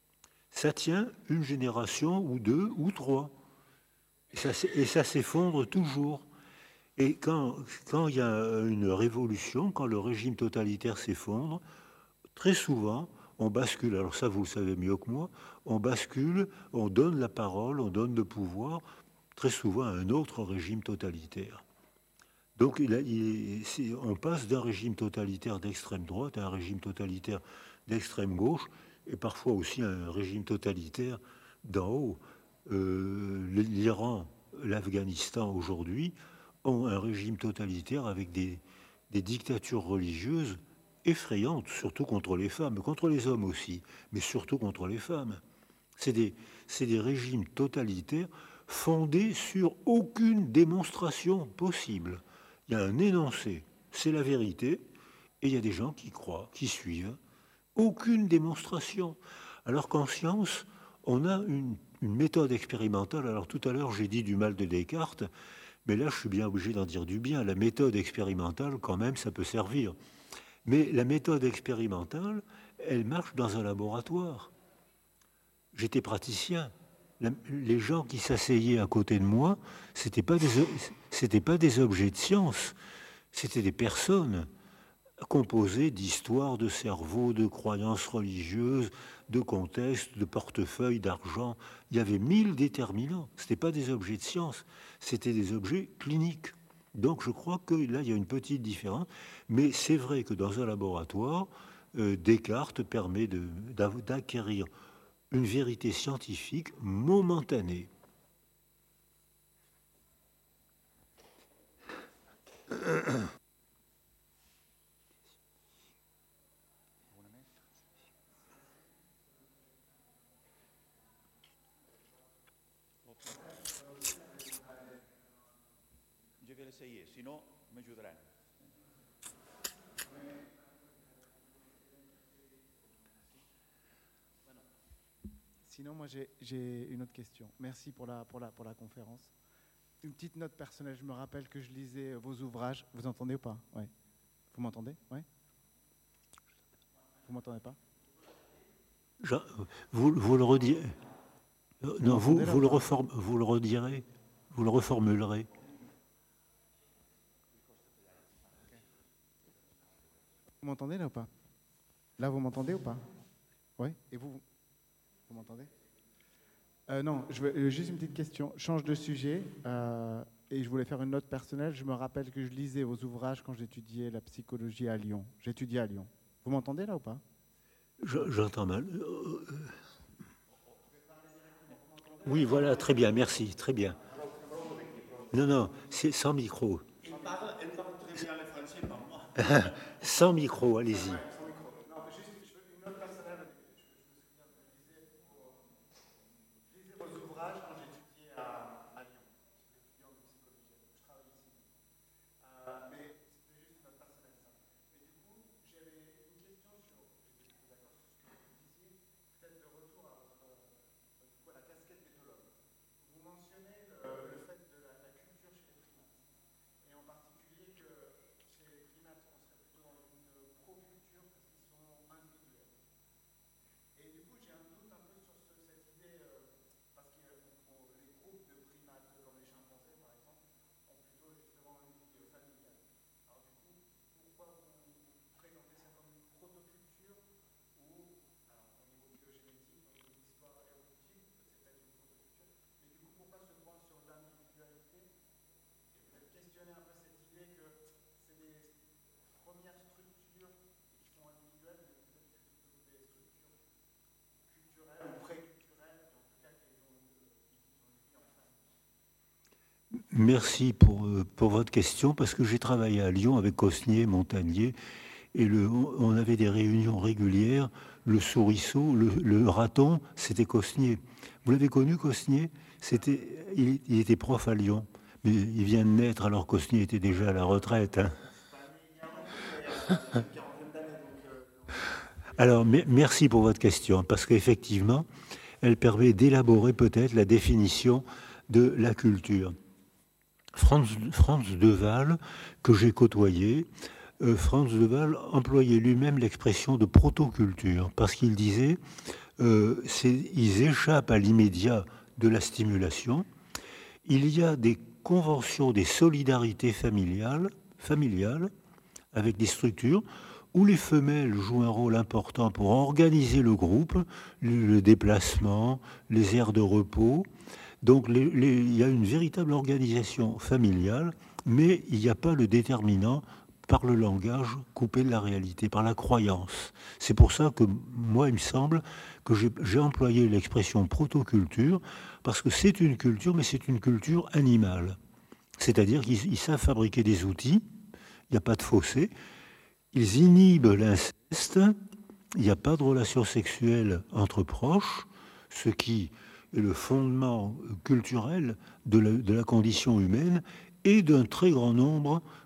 Ça tient une génération ou deux ou trois. Et ça, et ça s'effondre toujours. Et quand, quand il y a une révolution, quand le régime totalitaire s'effondre, très souvent, on bascule, alors ça vous le savez mieux que moi, on bascule, on donne la parole, on donne le pouvoir, très souvent à un autre régime totalitaire. Donc il a, il, on passe d'un régime totalitaire d'extrême droite à un régime totalitaire d'extrême gauche, et parfois aussi à un régime totalitaire d'en haut. Euh, L'Iran, l'Afghanistan aujourd'hui ont un régime totalitaire avec des, des dictatures religieuses effrayantes, surtout contre les femmes, contre les hommes aussi, mais surtout contre les femmes. C'est des, c'est des régimes totalitaires fondés sur aucune démonstration possible. Il Il y a un énoncé, c'est la vérité, et il y a des gens qui croient, qui suivent. Aucune démonstration. Alors qu'en science, on a une, une méthode expérimentale. Alors tout à l'heure, j'ai dit du mal de Descartes, mais là, je suis bien obligé d'en dire du bien. La méthode expérimentale, quand même, ça peut servir. Mais la méthode expérimentale, elle marche dans un laboratoire. J'étais praticien. La, les gens qui s'asseyaient à côté de moi, c'était pas des, c'était pas des objets de science, c'était des personnes composées d'histoires, de cerveaux, de croyances religieuses, de contextes, de portefeuilles, d'argent. Il y avait mille déterminants. Ce n'étaient pas des objets de science, c'était des objets cliniques. Donc je crois que là, il y a une petite différence. Mais c'est vrai que dans un laboratoire, euh, Descartes permet de, d'acquérir une vérité scientifique momentanée. Je vais l'essayer, sinon m'ajudaran. Sinon, moi, j'ai, j'ai une autre question. Merci pour la, pour, la, pour la conférence. Une petite note personnelle. Je me rappelle que je lisais vos ouvrages. Vous entendez ou pas? Ouais. Vous m'entendez? Ouais. Vous m'entendez pas? Je, vous, vous le redirez. Non, vous, vous, le reform, vous le redirez. Vous le reformulerez. Vous m'entendez là ou pas? Là, vous m'entendez ou pas? Oui. Et vous, vous m'entendez? euh, Non, je veux, euh, juste une petite question. Change de sujet. Euh, et je voulais faire une note personnelle. Je me rappelle que je lisais vos ouvrages quand j'étudiais la psychologie à Lyon. J'étudiais à Lyon. Vous m'entendez là ou pas? je, J'entends mal. Euh, euh... Oui, voilà, très bien, merci, très bien. Non, non, c'est sans micro. Il parle, il parle très bien le français par moi. Sans micro, allez-y. Merci pour, pour votre question, parce que j'ai travaillé à Lyon avec Cosnier, Montagnier, et le, on avait des réunions régulières. Le souriceau, le, le raton, c'était Cosnier. Vous l'avez connu, Cosnier? C'était, il, il était prof à Lyon, mais il vient de naître alors Cosnier était déjà à la retraite. Hein. Alors, merci pour votre question, parce qu'effectivement, elle permet d'élaborer peut-être la définition de la culture. Franz, Franz de Waal, que j'ai côtoyé, euh, Franz de Waal employait lui-même l'expression de protoculture, parce qu'il disait euh, ils échappent à l'immédiat de la stimulation. Il y a des conventions, des solidarités familiales, familiales avec des structures où les femelles jouent un rôle important pour organiser le groupe, le, le déplacement, les aires de repos. Donc les, les, il y a une véritable organisation familiale, mais il n'y a pas le déterminant par le langage coupé de la réalité, par la croyance. C'est pour ça que moi, il me semble que j'ai, j'ai employé l'expression protoculture, parce que c'est une culture, mais c'est une culture animale. C'est-à-dire qu'ils ils savent fabriquer des outils, il n'y a pas de fossé, ils inhibent l'inceste, il n'y a pas de relation sexuelle entre proches, ce qui est le fondement culturel de la, de la condition humaine et d'un très grand nombre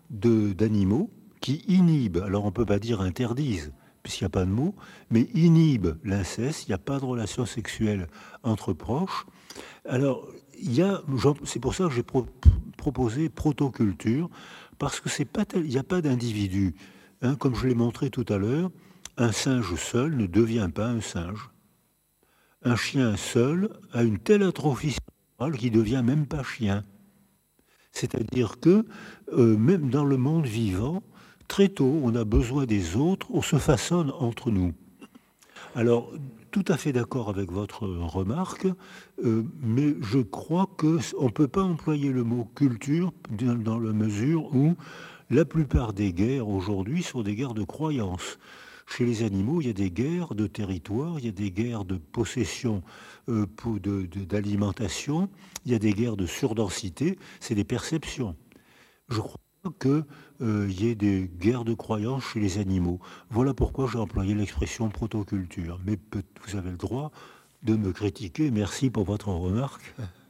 de, d'animaux qui inhibent, alors on ne peut pas dire interdisent, puisqu'il n'y a pas de mot, mais inhibent l'inceste, il n'y a pas de relation sexuelle entre proches. Alors, il y a, c'est pour ça que j'ai pro, proposé protoculture, parce que c'est pas tel, il n'y a pas d'individu. Hein, comme je l'ai montré tout à l'heure, un singe seul ne devient pas un singe. Un chien seul a une telle atrophie cérébrale qu'il ne devient même pas chien. C'est-à-dire que euh, même dans le monde vivant, très tôt, on a besoin des autres, on se façonne entre nous. Alors, tout à fait d'accord avec votre remarque, euh, mais je crois qu'on ne peut pas employer le mot culture dans, dans la mesure où la plupart des guerres aujourd'hui sont des guerres de croyances. Chez les animaux, il y a des guerres de territoire, il y a des guerres de possession euh, pour de, de, d'alimentation, il y a des guerres de surdensité, c'est des perceptions. Je crois qu'il euh, y ait des guerres de croyances chez les animaux. Voilà pourquoi j'ai employé l'expression protoculture. Mais peut, vous avez le droit de me critiquer. Merci pour votre remarque.